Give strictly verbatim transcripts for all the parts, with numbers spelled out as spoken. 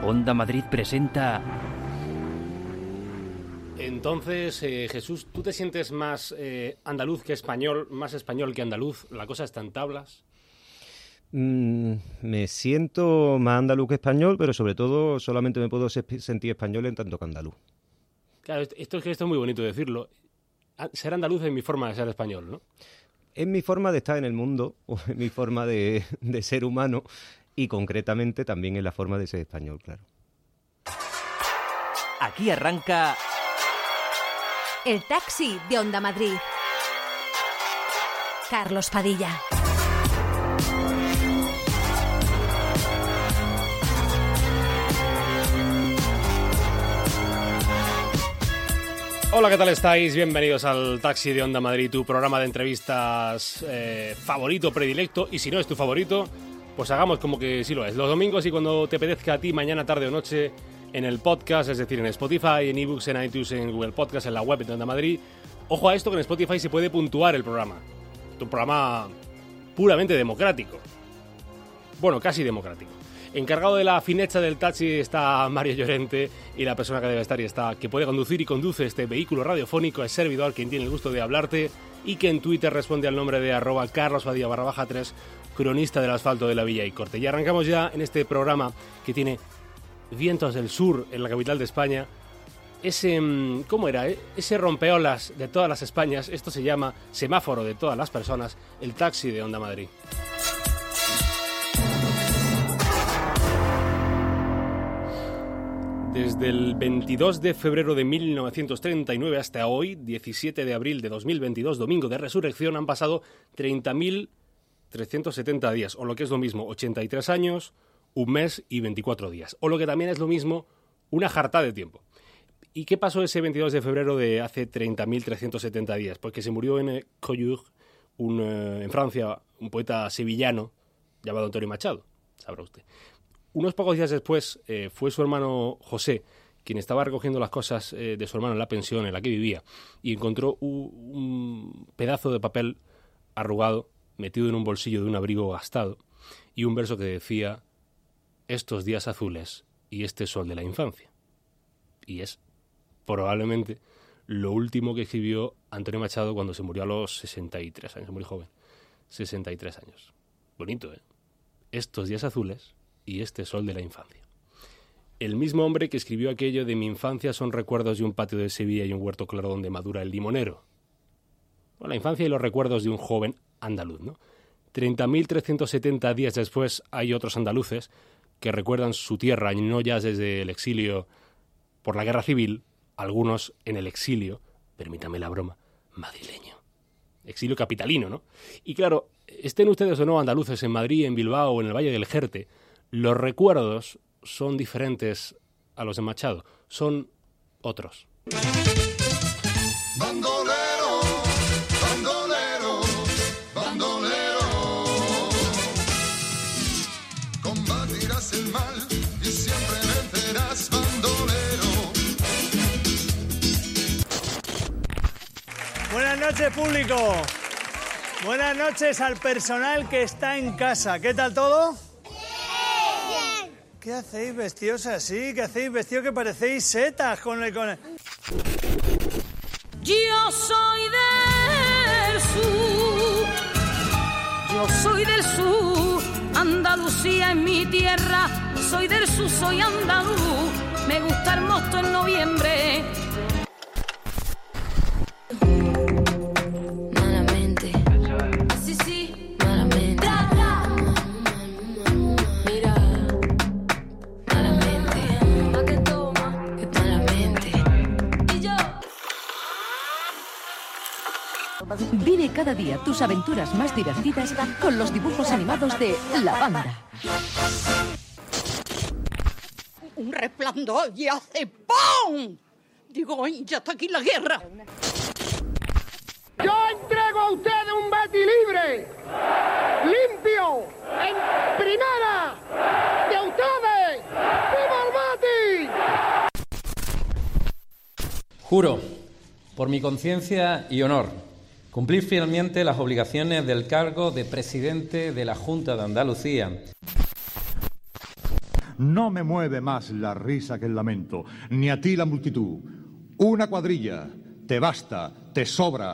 Onda Madrid presenta... Entonces, eh, Jesús, ¿tú te sientes más eh, andaluz que español, más español que andaluz? ¿La cosa está en tablas? Mm, me siento más andaluz que español, pero sobre todo solamente me puedo se- sentir español en tanto que andaluz. Claro, esto es que esto es muy bonito decirlo. Ser andaluz es mi forma de ser español, ¿no? Es mi forma de estar en el mundo, o es mi forma de, de ser humano, y concretamente también es la forma de ser español, claro. Aquí arranca... El taxi de Onda Madrid. Carlos Padilla. Hola, ¿qué tal estáis? Bienvenidos al Taxi de Onda Madrid, tu programa de entrevistas eh, favorito, predilecto. Y si no es tu favorito, pues hagamos como que sí lo es. Los domingos y cuando te apetezca a ti, mañana, tarde o noche, en el podcast, es decir, en Spotify, en ebooks, en iTunes, en Google Podcast, en la web de Onda Madrid. Ojo a esto, que en Spotify se puede puntuar el programa. Es un programa puramente democrático. Bueno, casi democrático. Encargado de la fineza del taxi está Mario Llorente, y la persona que debe estar y está, que puede conducir y conduce este vehículo radiofónico, es servidor, quien tiene el gusto de hablarte y que en Twitter responde al nombre de arroba carlosbadilla barra baja tres, cronista del asfalto de la Villa y Corte. Y arrancamos ya en este programa que tiene vientos del sur en la capital de España. Ese, ¿cómo era? Ese rompeolas de todas las Españas. Esto se llama semáforo de todas las personas, el taxi de Onda Madrid. Desde el veintidós de febrero de mil novecientos treinta y nueve hasta hoy, diecisiete de abril de dos mil veintidós, domingo de resurrección, han pasado treinta mil trescientos setenta días, o lo que es lo mismo, ochenta y tres años, un mes y veinticuatro días, o lo que también es lo mismo, una jarta de tiempo. ¿Y qué pasó ese veintidós de febrero de hace treinta mil trescientos setenta días? Porque se murió en Collioure, un, eh, en Francia, un poeta sevillano llamado Antonio Machado, sabrá usted. Unos pocos días después eh, fue su hermano José quien estaba recogiendo las cosas eh, de su hermano en la pensión en la que vivía y encontró un, un pedazo de papel arrugado metido en un bolsillo de un abrigo gastado y un verso que decía: estos días azules y este sol de la infancia. Y es probablemente lo último que escribió Antonio Machado cuando se murió a los sesenta y tres años, muy joven, sesenta y tres años. Bonito, ¿eh? Estos días azules y este sol de la infancia. El mismo hombre que escribió aquello de mi infancia son recuerdos de un patio de Sevilla y un huerto claro donde madura el limonero. Bueno, la infancia y los recuerdos de un joven andaluz, ¿no? treinta mil trescientos setenta días después hay otros andaluces que recuerdan su tierra, y no ya desde el exilio por la guerra civil, algunos en el exilio, permítame la broma, madrileño. Exilio capitalino, ¿no? Y claro, estén ustedes o no andaluces en Madrid, en Bilbao o en el Valle del Jerte, los recuerdos son diferentes a los de Machado, son otros. Bandolero, bandolero, bandolero, combatirás el mal y siempre vencerás, bandolero. Buenas noches, público. Buenas noches al personal que está en casa. ¿Qué tal todo? ¿Qué hacéis vestidos así? ¿Qué hacéis vestidos que parecéis setas con el... Con el... Yo soy del sur, yo soy del sur, Andalucía es mi tierra, soy del sur, soy andaluz, me gusta el mosto en noviembre. Vive cada día tus aventuras más divertidas con los dibujos animados de La Banda. Un resplandor y hace ¡pum! Digo, ¡ay, ya está aquí la guerra! Yo entrego a ustedes un Betis libre, limpio, en primera, de ustedes. ¡Viva el Betis! Juro, por mi conciencia y honor, cumplir fielmente las obligaciones del cargo de presidente de la Junta de Andalucía. No me mueve más la risa que el lamento, ni a ti la multitud. Una cuadrilla, te basta, te sobra.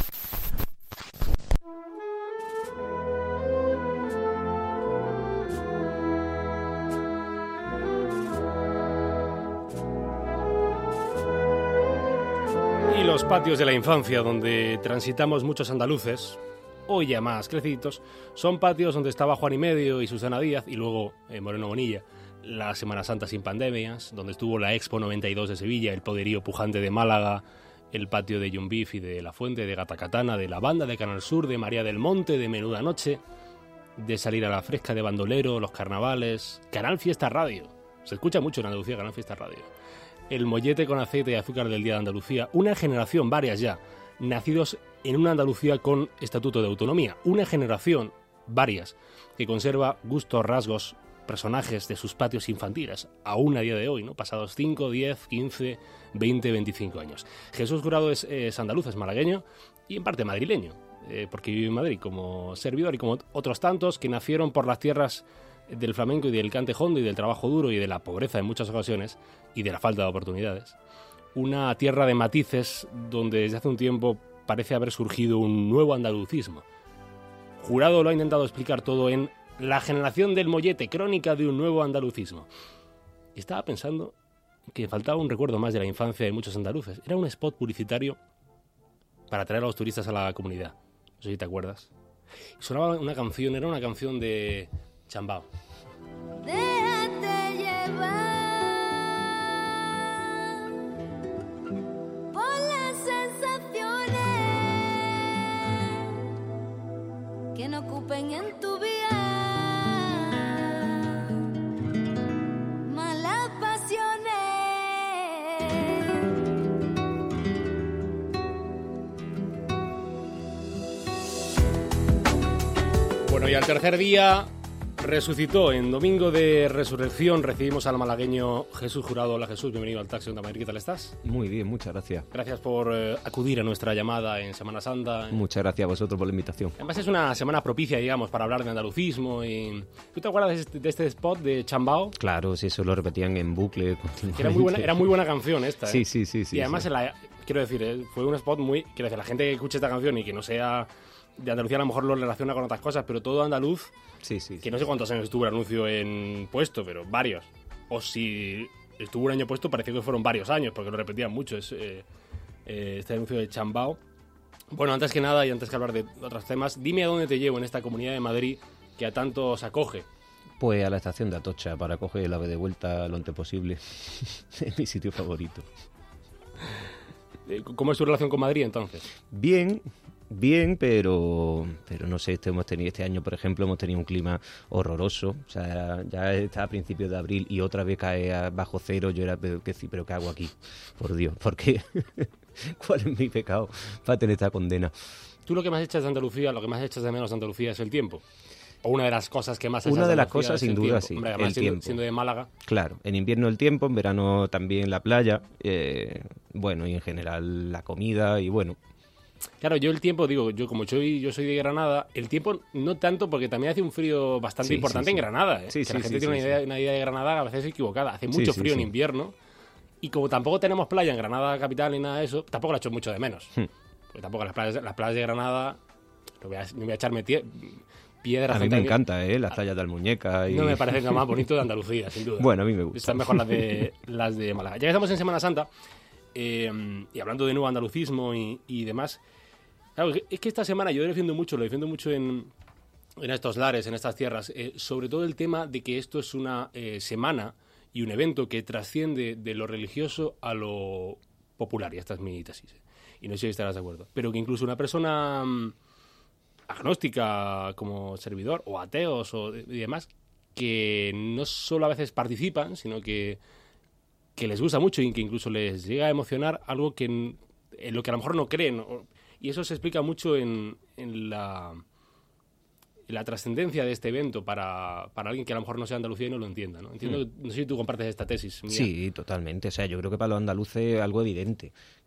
Y los patios de la infancia donde transitamos muchos andaluces, hoy ya más crecidos, son patios donde estaba Juan y Medio y Susana Díaz y luego eh, Moreno Bonilla, la Semana Santa sin pandemias, donde estuvo la Expo noventa y dos de Sevilla, el poderío pujante de Málaga, el patio de Yumbif y de La Fuente, de Gatacatana, de La Banda, de Canal Sur, de María del Monte, de Menuda Noche, de Salir a la Fresca, de Bandolero, los carnavales, Canal Fiesta Radio, se escucha mucho en Andalucía Canal Fiesta Radio, el mollete con aceite y azúcar del Día de Andalucía, una generación, varias ya, nacidos en una Andalucía con estatuto de autonomía, una generación, varias, que conserva gustos, rasgos, personajes de sus patios infantiles, aún a día de hoy, ¿no? Pasados cinco, diez, quince, veinte, veinticinco años. Jesús Jurado es, es andaluz, es malagueño y en parte madrileño, eh, porque vive en Madrid como servidor y como otros tantos que nacieron por las tierras del flamenco y del cante hondo y del trabajo duro y de la pobreza en muchas ocasiones y de la falta de oportunidades. Una tierra de matices donde desde hace un tiempo parece haber surgido un nuevo andalucismo. Jurado lo ha intentado explicar todo en La generación del mollete, crónica de un nuevo andalucismo. Y estaba pensando que faltaba un recuerdo más de la infancia de muchos andaluces. Era un spot publicitario para atraer a los turistas a la comunidad. No sé si te acuerdas. Y sonaba una canción, era una canción de Chambao. Déjate llevar por las sensaciones que no ocupen en tu vida malas pasiones. Bueno, y al tercer día resucitó. En domingo de resurrección recibimos al malagueño Jesús Jurado. Hola Jesús, bienvenido al Taxi Onda Madrid. ¿Qué tal estás? Muy bien, muchas gracias. Gracias por eh, acudir a nuestra llamada en Semana Santa. Muchas gracias a vosotros por la invitación. Además es una semana propicia, digamos, para hablar de andalucismo. Y... ¿Tú te acuerdas de este, de este spot de Chambao? Claro, sí, eso lo repetían en bucle. Era muy buena, era muy buena canción esta. ¿eh? Sí, sí, sí, sí. Y además, sí. En la, quiero decir, eh, fue un spot muy... Quiero decir, la gente que escuche esta canción y que no sea de Andalucía a lo mejor lo relaciona con otras cosas, pero todo andaluz... Sí, sí, que sí. no sé cuántos años estuvo el anuncio en puesto, pero varios. O si estuvo un año puesto, pareció que fueron varios años, porque lo repetían mucho es, eh, eh, este anuncio de Chambao. Bueno, antes que nada y antes que hablar de otros temas, dime a dónde te llevo en esta Comunidad de Madrid que a tantos acoge. Pues a la estación de Atocha, para coger el ave de vuelta lo antes posible. Es mi sitio favorito. ¿Cómo es tu relación con Madrid, entonces? Bien, bien, pero pero no sé, este, hemos tenido, este año, por ejemplo, hemos tenido un clima horroroso. O sea, ya está a principios de abril y otra vez cae a bajo cero. Yo era, pero ¿qué, pero ¿qué hago aquí? Por Dios, ¿por qué? ¿Cuál es mi pecado para tener esta condena? Tú lo que más echas de Andalucía, lo que más echas de menos de Andalucía es el tiempo. O una de las cosas que más echas Una de de las Andalucía cosas, es sin el duda, tiempo. sí, Hombre, además, el siendo, tiempo. siendo de Málaga. Claro, en invierno el tiempo, en verano también la playa, eh, bueno, y en general la comida y bueno. Claro, yo el tiempo, digo, yo como soy, yo soy de Granada, el tiempo no tanto porque también hace un frío bastante Sí, importante sí, sí. en Granada. ¿eh? Sí, que sí, la gente sí, tiene sí, una, idea, sí. una idea de Granada a veces equivocada. Hace mucho Sí, sí, frío sí. en invierno y como tampoco tenemos playa en Granada capital ni nada de eso, tampoco la echo mucho de menos. Hmm. Porque tampoco las playas, las playas de Granada, no voy a, no voy a echarme tie, piedras. A mí me frente encanta, ¿eh? Las playas de Almuñeca. Y... No me parece lo más bonito de Andalucía, sin duda. Bueno, a mí me gusta. Están mejor las de, las de Málaga. Ya que estamos en Semana Santa, eh, y hablando de nuevo andalucismo y, y demás, claro, es que esta semana yo defiendo mucho, lo defiendo mucho en, en estos lares, en estas tierras, eh, sobre todo el tema de que esto es una eh, semana y un evento que trasciende de lo religioso a lo popular, y esta es mi tesis, eh, y no sé si estarás de acuerdo, pero que incluso una persona mm, agnóstica como servidor, o ateos o y demás, que no solo a veces participan, sino que, que les gusta mucho y que incluso les llega a emocionar algo que en, en lo que a lo mejor no creen. O, y eso se explica mucho en, en la, en la trascendencia de este evento para, para alguien que a lo mejor no sea Andalucía y no lo entienda, ¿no? Entiendo, Mm. no sé si tú compartes esta tesis mía. Sí, totalmente. O sea, yo creo que para los andaluces es algo evidente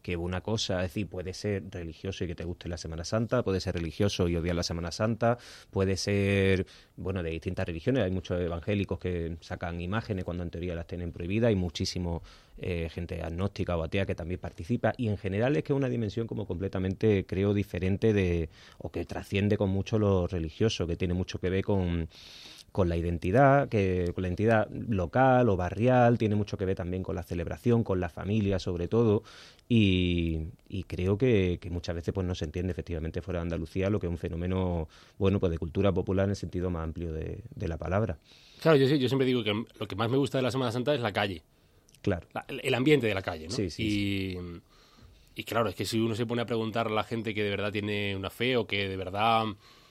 que una cosa, es decir, puede ser religioso y que te guste la Semana Santa, puede ser religioso y odiar la Semana Santa, puede ser, bueno, de distintas religiones. Hay muchos evangélicos que sacan imágenes cuando en teoría las tienen prohibidas, hay muchísimo eh, gente agnóstica o atea que también participa, y en general es que es una dimensión como completamente, creo, diferente de, o que trasciende con mucho lo religioso, que tiene mucho que ver con con la identidad, que con la identidad local o barrial, tiene mucho que ver también con la celebración, con la familia sobre todo, y, y creo que, que muchas veces pues no se entiende efectivamente fuera de Andalucía lo que es un fenómeno, bueno, pues de cultura popular en el sentido más amplio de, de la palabra. Claro, yo, yo siempre digo que lo que más me gusta de la Semana Santa es la calle. Claro. La, el ambiente de la calle, ¿no? Sí, sí, y, sí. y claro, es que si uno se pone a preguntar a la gente que de verdad tiene una fe o que de verdad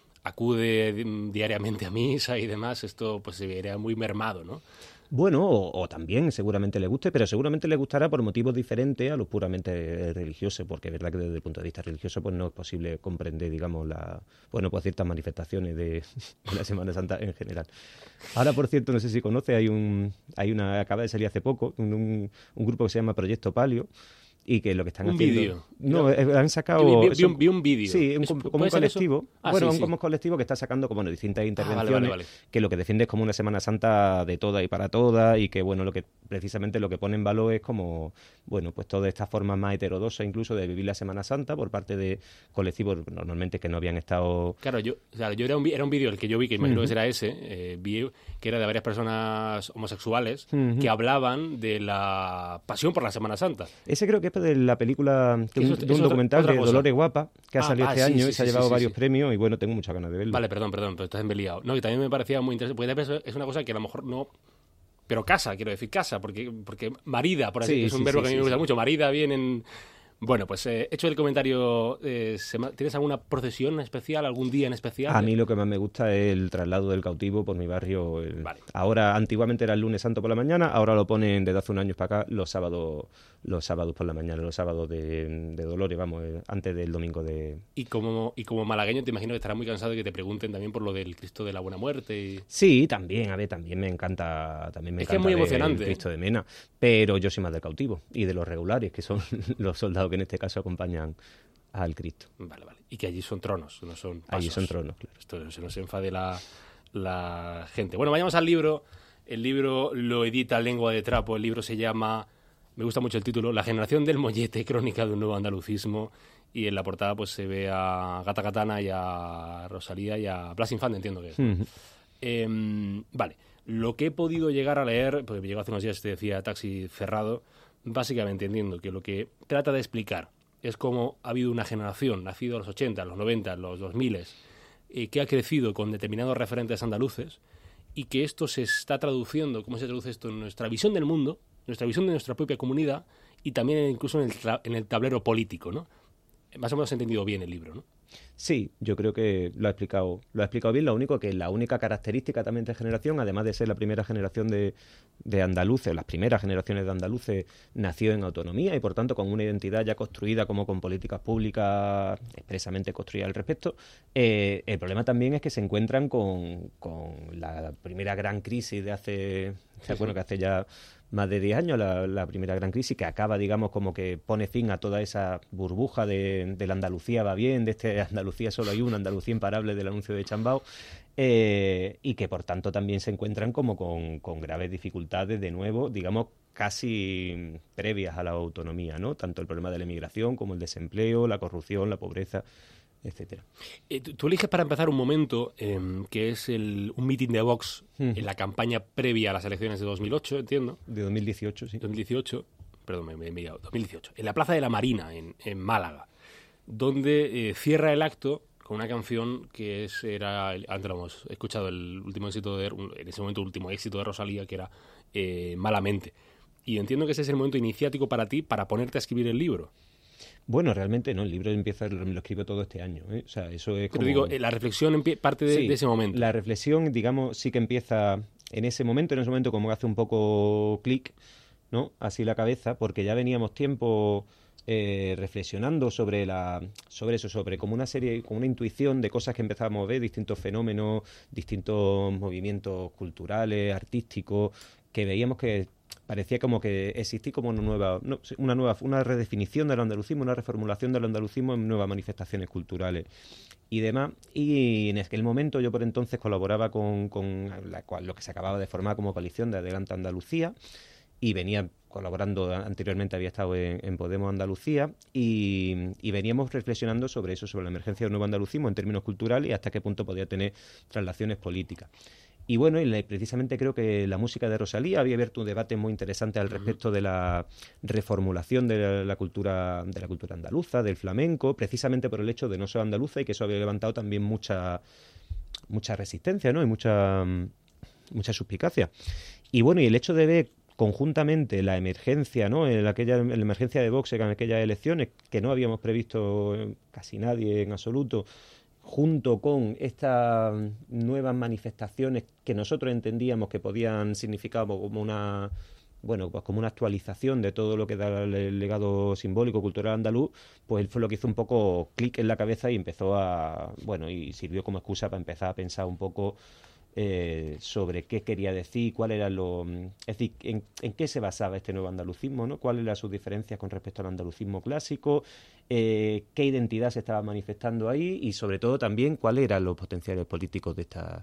acude diariamente a misa y demás, esto pues se vería muy mermado, ¿no? Bueno, o, o también seguramente le guste, pero seguramente le gustará por motivos diferentes a los puramente religiosos, porque es verdad que desde el punto de vista religioso pues no es posible comprender, digamos, la, bueno, pues ciertas manifestaciones de, de la Semana Santa en general. Ahora, por cierto, no sé si conoce, hay un, hay una, acaba de salir hace poco, un, un, un grupo que se llama Proyecto Palio, y que lo que están un haciendo... vídeo. No, eh, han sacado... Vi, vi, vi, son, un, vi un vídeo. Sí, un, como, como un colectivo. Ah, bueno, sí, un, sí. como un colectivo que está sacando como bueno, distintas intervenciones, ah, vale, vale, vale. que lo que defiende es como una Semana Santa de todas y para todas, y que, bueno, lo que precisamente lo que pone en valor es como, bueno, pues todas estas formas más heterodoxas incluso de vivir la Semana Santa por parte de colectivos normalmente que no habían estado... Claro, yo, claro, yo era un, era un vídeo el que yo vi, que imagino Uh-huh. que será ese, eh, vi que era de varias personas homosexuales Uh-huh. que hablaban de la pasión por la Semana Santa. Ese creo que es de la película, de un, Eso- de un eso documental otra de cosa. Dolores Guapa, que ha Ah, salido ah, este sí, año sí, y se ha sí, llevado sí, varios sí. premios, y bueno, tengo muchas ganas de verlo. Vale, perdón, perdón, pero estás enveliado. No, y también me parecía muy interesante, porque es una cosa que a lo mejor no... Pero casa, quiero decir, casa, porque, porque marida, por así Sí, decirlo, es un sí, verbo sí, que a mí sí, me gusta sí. mucho, marida bien en... Bueno, pues eh, hecho el comentario, eh, sema- ¿tienes alguna procesión especial, algún día en especial? A mí lo que más me gusta es el traslado del cautivo por mi barrio. el- Vale. Ahora, antiguamente era el lunes santo por la mañana, ahora lo ponen desde hace un año para acá los sábados los sábados por la mañana, los sábados de, de Dolores, vamos, eh, antes del domingo de... Y como, y como malagueño te imagino que estarás muy cansado de que te pregunten también por lo del Cristo de la Buena Muerte. Y... Sí, también, a ver, también me encanta, también me Es que es encanta muy ver emocionante. el Cristo de Mena, pero yo soy más del cautivo y de los regulares, que son los soldados que en este caso acompañan al Cristo. Vale, vale. Y que allí son tronos, no son pasos. Allí son tronos, claro. Esto se nos enfade la, la gente. Bueno, vayamos al libro. El libro lo edita Lengua de Trapo. El libro se llama, me gusta mucho el título, La generación del mollete, crónica de un nuevo andalucismo. Y en la portada pues se ve a Gata Katana y a Rosalía y a Blas Infante, entiendo que es. ¿no? Ujú. Eh, vale, lo que he podido llegar a leer, porque llegó hace unos días, te decía Taxi cerrado, básicamente entiendo que lo que trata de explicar es cómo ha habido una generación, nacido en los ochenta, los noventa, los dos mil, eh, que ha crecido con determinados referentes andaluces y que esto se está traduciendo, cómo se traduce esto en nuestra visión del mundo, nuestra visión de nuestra propia comunidad y también incluso en el, tra- en el tablero político, ¿no? Más o menos he entendido bien el libro, ¿no? Sí, yo creo que lo ha explicado, lo ha explicado bien. Lo único que la única característica también de generación, además de ser la primera generación de, de andaluces, las primeras generaciones de andaluces, nació en autonomía y por tanto con una identidad ya construida, como con políticas públicas expresamente construidas al respecto. Eh, el problema también es que se encuentran con, con la primera gran crisis de hace, Sí, bueno, sí. que hace ya más de diez años, la, la primera gran crisis, que acaba, digamos, como que pone fin a toda esa burbuja de, de la Andalucía va bien, de este Andalucía solo hay una, Andalucía imparable del anuncio de Chambao, eh, y que por tanto también se encuentran como con, con graves dificultades, de nuevo, digamos, casi previas a la autonomía, ¿no? Tanto el problema de la emigración como el desempleo, la corrupción, la pobreza, etcétera. Eh, tú, tú eliges para empezar un momento eh, que es el, un meeting de Vox Ujú. en la campaña previa a las elecciones de dos mil ocho, entiendo. De dos mil dieciocho, sí. dos mil dieciocho, perdón, me, me he mirado, dos mil dieciocho, en la Plaza de la Marina, en, en Málaga, donde eh, cierra el acto con una canción que es, era, el- antes lo hemos escuchado, el último éxito de, en ese momento, último éxito de Rosalía, que era eh, Malamente. Y entiendo que ese es el momento iniciático para ti, para ponerte a escribir el libro. Bueno, realmente no, el libro empieza, lo lo escribo todo este año, ¿eh? O sea, eso es Pero como... digo, eh, la reflexión empie- parte de, Sí, de ese momento. La reflexión, digamos, sí que empieza en ese momento, en ese momento como que hace un poco clic, ¿no? Así la cabeza, porque ya veníamos tiempo eh, reflexionando sobre la, sobre eso, sobre como una serie, como una intuición de cosas que empezábamos a ver, distintos fenómenos, distintos movimientos culturales, artísticos, que veíamos que parecía como que existía como una nueva, no, una nueva, una redefinición del andalucismo, una reformulación del andalucismo en nuevas manifestaciones culturales y demás. Y en aquel momento yo por entonces colaboraba con, con la, lo que se acababa de formar como coalición de Adelante Andalucía, y venía colaborando, anteriormente había estado en, en Podemos Andalucía, y, y veníamos reflexionando sobre eso, sobre la emergencia del nuevo andalucismo en términos culturales y hasta qué punto podía tener traslaciones políticas. Y bueno, y precisamente creo que la música de Rosalía había abierto un debate muy interesante al respecto de la reformulación de la, la cultura de la cultura andaluza, del flamenco, precisamente por el hecho de no ser andaluza, y que eso había levantado también mucha mucha resistencia, ¿no? Y mucha mucha suspicacia. Y bueno, y el hecho de ver conjuntamente la emergencia, ¿no? En aquella en la emergencia de Vox en aquellas elecciones, que no habíamos previsto casi nadie en absoluto, junto con estas nuevas manifestaciones que nosotros entendíamos que podían significar como una, bueno, pues como una actualización de todo lo que da el legado simbólico cultural andaluz, pues fue lo que hizo un poco clic en la cabeza y empezó a, bueno, y sirvió como excusa para empezar a pensar un poco Eh, sobre qué quería decir, cuál era lo, es decir, en, en qué se basaba este nuevo andalucismo, ¿no? Cuáles eran sus diferencias con respecto al andalucismo clásico, eh, qué identidad se estaba manifestando ahí, y sobre todo también cuáles eran los potenciales políticos de esta,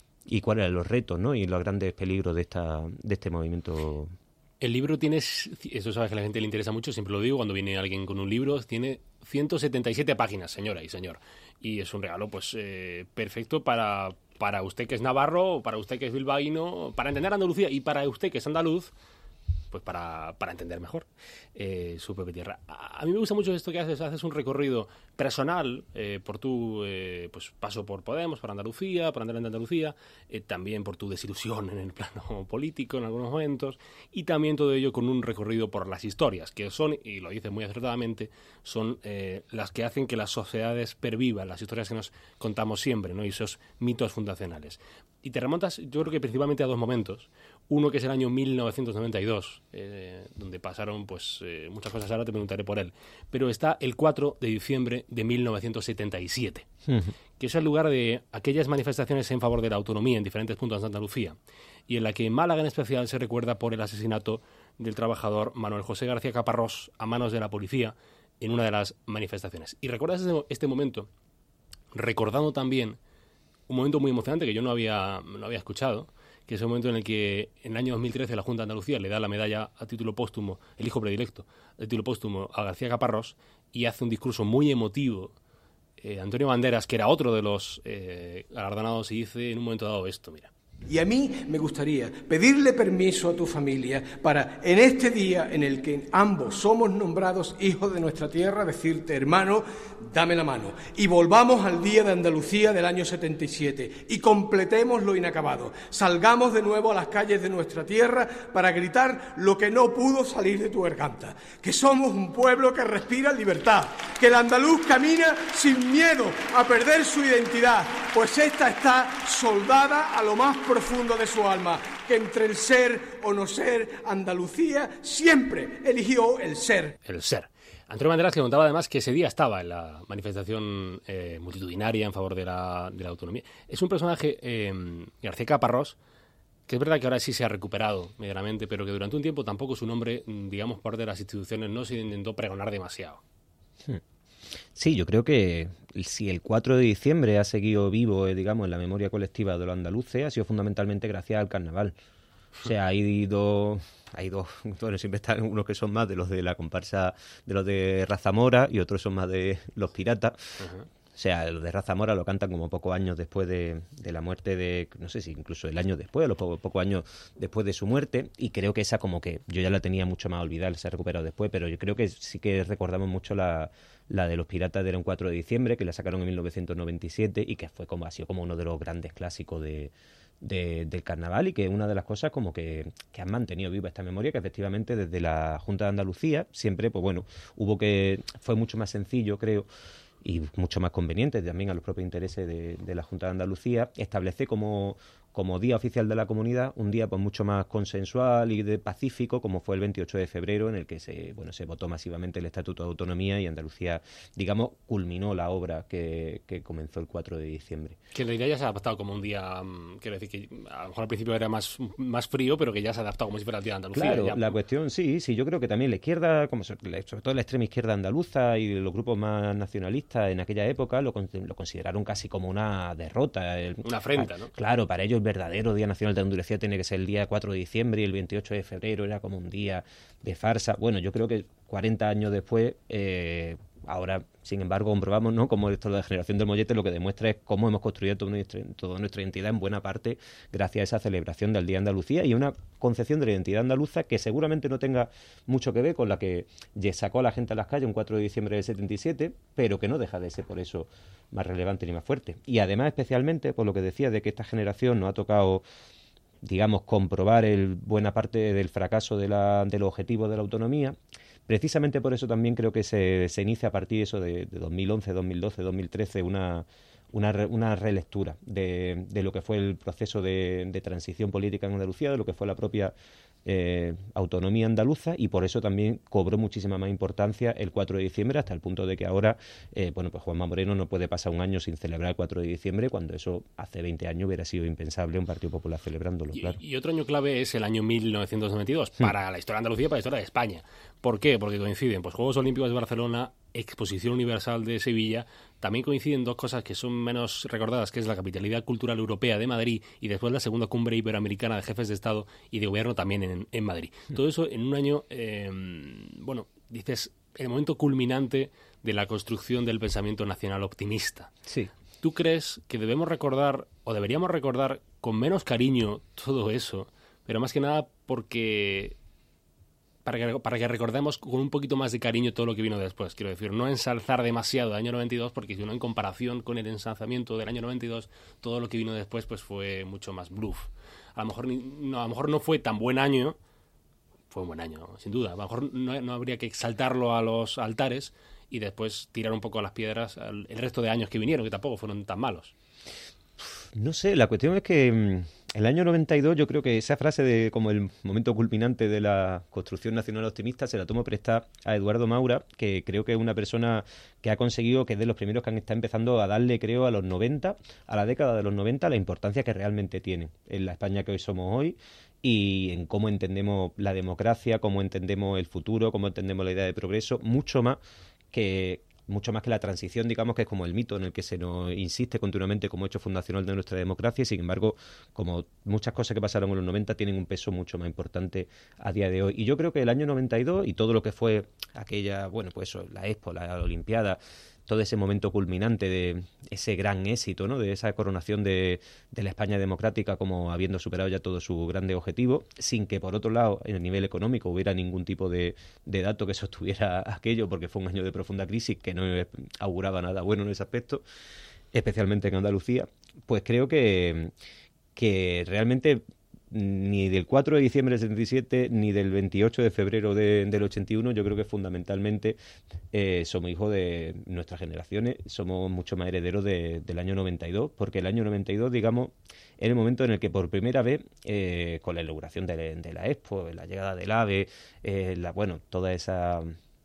y cuáles eran los retos, ¿no? Y los grandes peligros de esta de este movimiento. El libro tiene, eso sabes que a la gente le interesa mucho, siempre lo digo cuando viene alguien con un libro, tiene ciento setenta y siete páginas, señora y señor, y es un regalo pues eh, perfecto para para usted que es navarro, para usted que es bilbaíno, para entender Andalucía, y para usted que es andaluz, pues para, para entender mejor eh, su propia tierra. A, a mí me gusta mucho esto que haces, haces un recorrido personal eh, por tu eh, pues paso por Podemos, por Andalucía, por Andar en Andalucía, eh, también por tu desilusión en el plano político en algunos momentos, y también todo ello con un recorrido por las historias, que son, y lo dices muy acertadamente, son eh, las que hacen que las sociedades pervivan, las historias que nos contamos siempre, ¿no? Y esos mitos fundacionales. Y te remontas, yo creo que principalmente a dos momentos. Uno que es el año mil novecientos noventa y dos, eh, donde pasaron pues eh, muchas cosas, ahora te preguntaré por él. Pero está el cuatro de diciembre de mil novecientos setenta y siete, uh-huh. que es el lugar de aquellas manifestaciones en favor de la autonomía en diferentes puntos de Andalucía, y en la que Málaga en especial se recuerda por el asesinato del trabajador Manuel José García Caparrós a manos de la policía en una de las manifestaciones. Y recuerdas este, este momento, recordando también un momento muy emocionante que yo no había, no había escuchado, que es el momento en el que en el año dos mil trece la Junta de Andalucía le da la medalla a título póstumo, el hijo predilecto, a título póstumo a García Caparrós, y hace un discurso muy emotivo eh, Antonio Banderas, que era otro de los eh, galardonados, y dice en un momento dado esto, mira. Y a mí me gustaría pedirle permiso a tu familia para, en este día en el que ambos somos nombrados hijos de nuestra tierra, decirte, hermano, dame la mano. Y volvamos al Día de Andalucía del año setenta y siete y completemos lo inacabado. Salgamos de nuevo a las calles de nuestra tierra para gritar lo que no pudo salir de tu garganta. Que somos un pueblo que respira libertad. Que el andaluz camina sin miedo a perder su identidad, pues esta está soldada a lo más profundo de su alma, que entre el ser o no ser, Andalucía siempre eligió el ser. El ser. Antonio Banderas, que contaba además que ese día estaba en la manifestación eh, multitudinaria en favor de la, de la autonomía. Es un personaje, eh, García Caparrós, que es verdad que ahora sí se ha recuperado medianamente, pero que durante un tiempo tampoco su nombre, digamos, por parte de las instituciones no se intentó pregonar demasiado. Hmm. Sí, yo creo que si el cuatro de diciembre ha seguido vivo, eh, digamos, en la memoria colectiva de los andaluces, ha sido fundamentalmente gracias al carnaval. O sea, hay dos, hay dos, bueno, siempre están unos que son más de los de la comparsa, de los de Razamora, y otros son más de los piratas. Uh-huh. O sea, los de Razamora lo cantan como pocos años después de, de la muerte de, no sé si incluso el año después, los pocos poco años después de su muerte, y creo que esa como que yo ya la tenía mucho más olvidada, se ha recuperado después, pero yo creo que sí que recordamos mucho la, la de los piratas de un cuatro de diciembre, que la sacaron en mil novecientos noventa y siete y que fue como, ha sido como uno de los grandes clásicos de, de, del carnaval, y que una de las cosas como que, que han mantenido viva esta memoria, que efectivamente desde la Junta de Andalucía siempre, pues bueno, hubo que, fue mucho más sencillo, creo, y mucho más conveniente también a los propios intereses de, de la Junta de Andalucía, establece como, como día oficial de la comunidad, un día pues mucho más consensual y de pacífico, como fue el veintiocho de febrero, en el que se bueno se votó masivamente el Estatuto de Autonomía y Andalucía, digamos, culminó la obra que, que comenzó el cuatro de diciembre. Que la idea ya se ha adaptado como un día, um, quiero decir que a lo mejor al principio era más, más frío, pero que ya se ha adaptado como si fuera el día de Andalucía. Claro, ya. La cuestión, sí, sí, yo creo que también la izquierda, como sobre todo la extrema izquierda andaluza y los grupos más nacionalistas en aquella época lo, lo consideraron casi como una derrota. El, una afrenta, ¿no? Claro, para ellos el verdadero Día Nacional de Andalucía tiene que ser el día cuatro de diciembre y el veintiocho de febrero era como un día de farsa. Bueno, yo creo que cuarenta años después, eh, ahora, sin embargo, comprobamos, ¿no?, como esto de la generación del mollete lo que demuestra es cómo hemos construido toda nuestra, toda nuestra identidad en buena parte gracias a esa celebración del Día de Andalucía y una concepción de la identidad andaluza que seguramente no tenga mucho que ver con la que sacó a la gente a las calles un cuatro de diciembre del setenta y siete, pero que no deja de ser por eso más relevante ni más fuerte. Y además, especialmente, por lo que decía de que esta generación nos ha tocado, digamos, comprobar el, buena parte del fracaso de, la, de los objetivos de la autonomía. Precisamente por eso también creo que se, se inicia a partir de eso de, de dos mil once, dos mil doce, dos mil trece una, una, re, una relectura de, de lo que fue el proceso de, de transición política en Andalucía, de lo que fue la propia eh, autonomía andaluza, y por eso también cobró muchísima más importancia el cuatro de diciembre, hasta el punto de que ahora, eh, bueno, pues Juanma Moreno no puede pasar un año sin celebrar el cuatro de diciembre, cuando eso hace veinte años hubiera sido impensable un Partido Popular celebrándolo, y, claro. Y otro año clave es el año mil novecientos noventa y dos, hmm. para la historia de Andalucía y para la historia de España. ¿Por qué? Porque coinciden pues Juegos Olímpicos de Barcelona, Exposición Universal de Sevilla, también coinciden dos cosas que son menos recordadas, que es la Capitalidad Cultural Europea de Madrid y después la segunda cumbre iberoamericana de jefes de Estado y de Gobierno también en, en Madrid. Todo eso en un año, eh, bueno, dices, el momento culminante de la construcción del pensamiento nacional optimista. Sí. ¿Tú crees que debemos recordar, o deberíamos recordar con menos cariño todo eso, pero más que nada porque... Para que, para que recordemos con un poquito más de cariño todo lo que vino después? Quiero decir, no ensalzar demasiado el año noventa y dos, porque si uno en comparación con el ensalzamiento del año noventa y dos, todo lo que vino después pues fue mucho más bluff. A lo mejor no, a lo mejor no fue tan buen año, fue un buen año, sin duda. A lo mejor no, no habría que exaltarlo a los altares y después tirar un poco a las piedras el resto de años que vinieron, que tampoco fueron tan malos. No sé, la cuestión es que mmm, el año noventa y dos, yo creo que esa frase de como el momento culminante de la construcción nacional optimista se la tomo prestada a Eduardo Maura, que creo que es una persona que ha conseguido, que es de los primeros que han estado empezando a darle, creo, a los noventa, a la década de los noventa, la importancia que realmente tiene en la España que hoy somos hoy y en cómo entendemos la democracia, cómo entendemos el futuro, cómo entendemos la idea de progreso, mucho más que... mucho más que la transición, digamos, que es como el mito en el que se nos insiste continuamente como hecho fundacional de nuestra democracia, y sin embargo, como muchas cosas que pasaron en los noventa tienen un peso mucho más importante a día de hoy. Y yo creo que el año noventa y dos y todo lo que fue aquella, bueno, pues eso, la Expo, la Olimpiada, todo ese momento culminante de ese gran éxito, ¿no?, de esa coronación de, de la España democrática como habiendo superado ya todos sus grandes objetivos, sin que por otro lado en el nivel económico hubiera ningún tipo de, de dato que sostuviera aquello, porque fue un año de profunda crisis que no auguraba nada bueno en ese aspecto, especialmente en Andalucía. Pues creo que, que realmente ni del cuatro de diciembre del setenta y siete ni del veintiocho de febrero de, del ochenta y uno, yo creo que fundamentalmente eh, somos hijos de nuestras generaciones, somos mucho más herederos de, del año noventa y dos, porque el año noventa y dos, digamos, era el momento en el que por primera vez, eh, con la inauguración de, de la Expo, la llegada del AVE, eh, la, bueno, toda esa,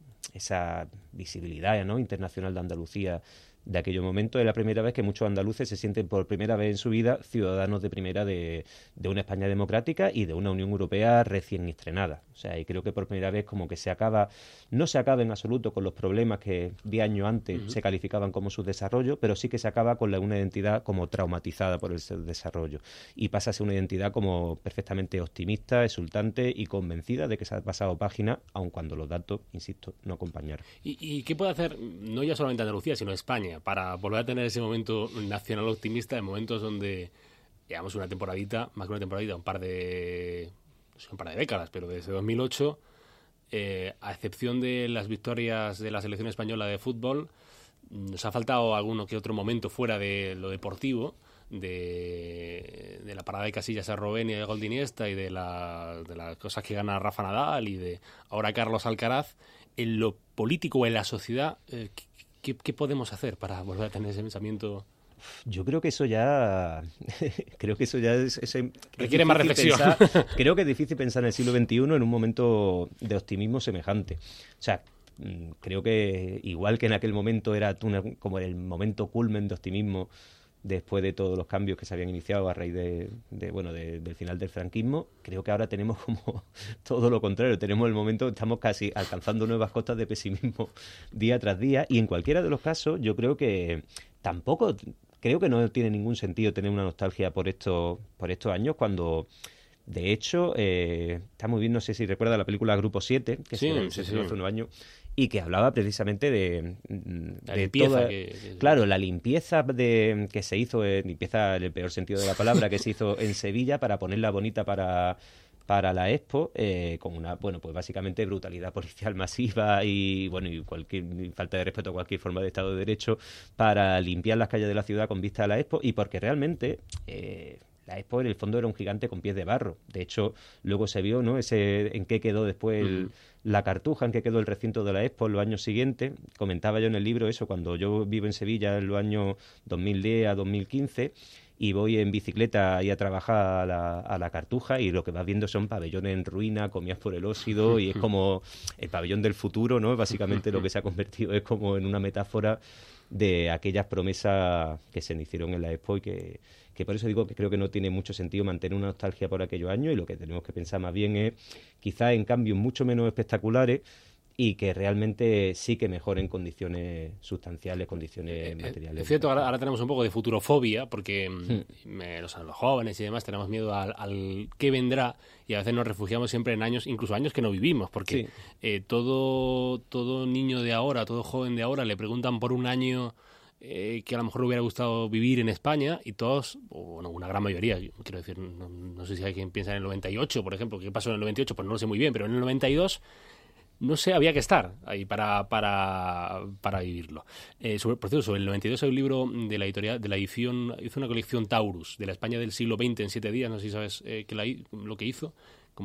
esa visibilidad, ¿no?, internacional de Andalucía de aquellos momentos, es la primera vez que muchos andaluces se sienten por primera vez en su vida ciudadanos de primera de, de una España democrática y de una Unión Europea recién estrenada. O sea, y creo que por primera vez como que se acaba, no se acaba en absoluto con los problemas que diez años antes uh-huh. se calificaban como subdesarrollo, pero sí que se acaba con la, una identidad como traumatizada por el subdesarrollo y pasa a ser una identidad como perfectamente optimista, exultante y convencida de que se ha pasado página, aun cuando los datos, insisto, no acompañaron. ¿Y, y qué puede hacer, no ya solamente Andalucía, sino España, para volver a tener ese momento nacional optimista en momentos donde llevamos una temporadita, más que una temporadita, un par de no sé, un par de décadas, pero desde dos mil ocho, eh, a excepción de las victorias de la selección española de fútbol, nos ha faltado alguno que otro momento fuera de lo deportivo, de, de la parada de Casillas a Robben y de gol de Iniesta y de, la, de las cosas que gana Rafa Nadal y de ahora Carlos Alcaraz. En lo político o en la sociedad, eh, ¿qué, qué podemos hacer para volver a tener ese pensamiento Yo creo que eso ya... creo que eso ya es... es requiere más reflexión. Pensar, creo que es difícil pensar en el siglo veintiuno en un momento de optimismo semejante. O sea, creo que igual que en aquel momento era una, como el momento culmen de optimismo después de todos los cambios que se habían iniciado a raíz de, de bueno de, del final del franquismo, creo que ahora tenemos como todo lo contrario. Tenemos el momento, estamos casi alcanzando nuevas cotas de pesimismo día tras día, y en cualquiera de los casos yo creo que tampoco, creo que no tiene ningún sentido tener una nostalgia por estos, por estos años, cuando de hecho eh, está muy bien, no sé si recuerda la película Grupo siete, que sí, se, sí, se sí. hace unos años, y que hablaba precisamente de, la de limpieza toda, que, que... claro, la limpieza de que se hizo, eh, limpieza en el peor sentido de la palabra, que se hizo en Sevilla para ponerla bonita para para la Expo, eh, con una, bueno, pues básicamente brutalidad policial masiva y bueno y cualquier y falta de respeto a cualquier forma de Estado de Derecho para limpiar las calles de la ciudad con vista a la Expo, y porque realmente eh, la Expo en el fondo era un gigante con pies de barro. De hecho, luego se vio, ¿no?, ese en qué quedó después el, mm. la Cartuja, en qué quedó el recinto de la Expo en los años siguientes. Comentaba yo en el libro eso, cuando yo vivo en Sevilla en los años dos mil diez a dos mil quince y voy en bicicleta ahí a trabajar a la, a la Cartuja, y lo que vas viendo son pabellones en ruina, comidas por el óxido, y es como el pabellón del futuro, ¿no? Básicamente lo que se ha convertido es como en una metáfora de aquellas promesas que se hicieron en la Expo, y que, que por eso digo que creo que no tiene mucho sentido mantener una nostalgia por aquellos años, y lo que tenemos que pensar más bien es quizás en cambios mucho menos espectaculares y que realmente sí que mejoren condiciones sustanciales, condiciones materiales. Es cierto, ahora, ahora tenemos un poco de futurofobia, porque hmm. me, los, los jóvenes y demás tenemos miedo al, al qué vendrá, y a veces nos refugiamos siempre en años, incluso años que no vivimos, porque sí. eh, todo, todo niño de ahora, todo joven de ahora, le preguntan por un año eh, que a lo mejor le hubiera gustado vivir en España, y todos, o bueno, una gran mayoría, quiero decir, no, no sé si hay quien piensa en el noventa y ocho, por ejemplo, ¿qué pasó en el noventa y ocho? Pues no lo sé muy bien, pero en el noventa y dos... no sé, había que estar ahí para, para, para vivirlo. Eh, sobre, por cierto, sobre el noventa y dos hay un libro de la editorial, de la edición, hizo una colección Taurus, de la España del siglo veinte en siete días, no sé si sabes eh, que la, lo que hizo,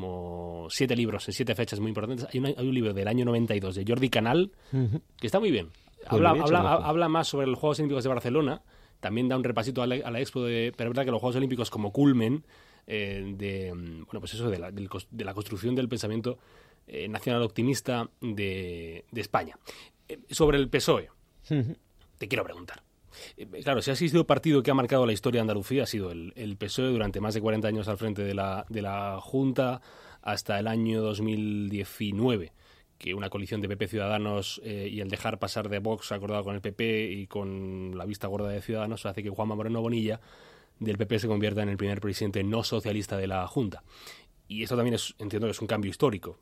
como siete libros en siete fechas muy importantes. Hay, una, hay un libro del año noventa y dos de Jordi Canal, uh-huh. que está muy bien. Habla, bien habla, habla, habla más sobre los Juegos Olímpicos de Barcelona, también da un repasito a la, a la Expo, de, pero es verdad que los Juegos Olímpicos como culmen eh, de, bueno, pues eso, de la, del, de la construcción del pensamiento Eh, nacional optimista de, de España. Eh, sobre el P S O E, uh-huh. te quiero preguntar. Eh, claro, si ha sido partido que ha marcado la historia de Andalucía, ha sido el, el P S O E durante más de cuarenta años al frente de la, de la Junta, hasta el año dos mil diecinueve, que una coalición de P P Ciudadanos eh, y el dejar pasar de Vox acordado con el P P y con la vista gorda de Ciudadanos hace que Juanma Moreno Bonilla del P P se convierta en el primer presidente no socialista de la Junta. Y esto también es, entiendo que es un cambio histórico,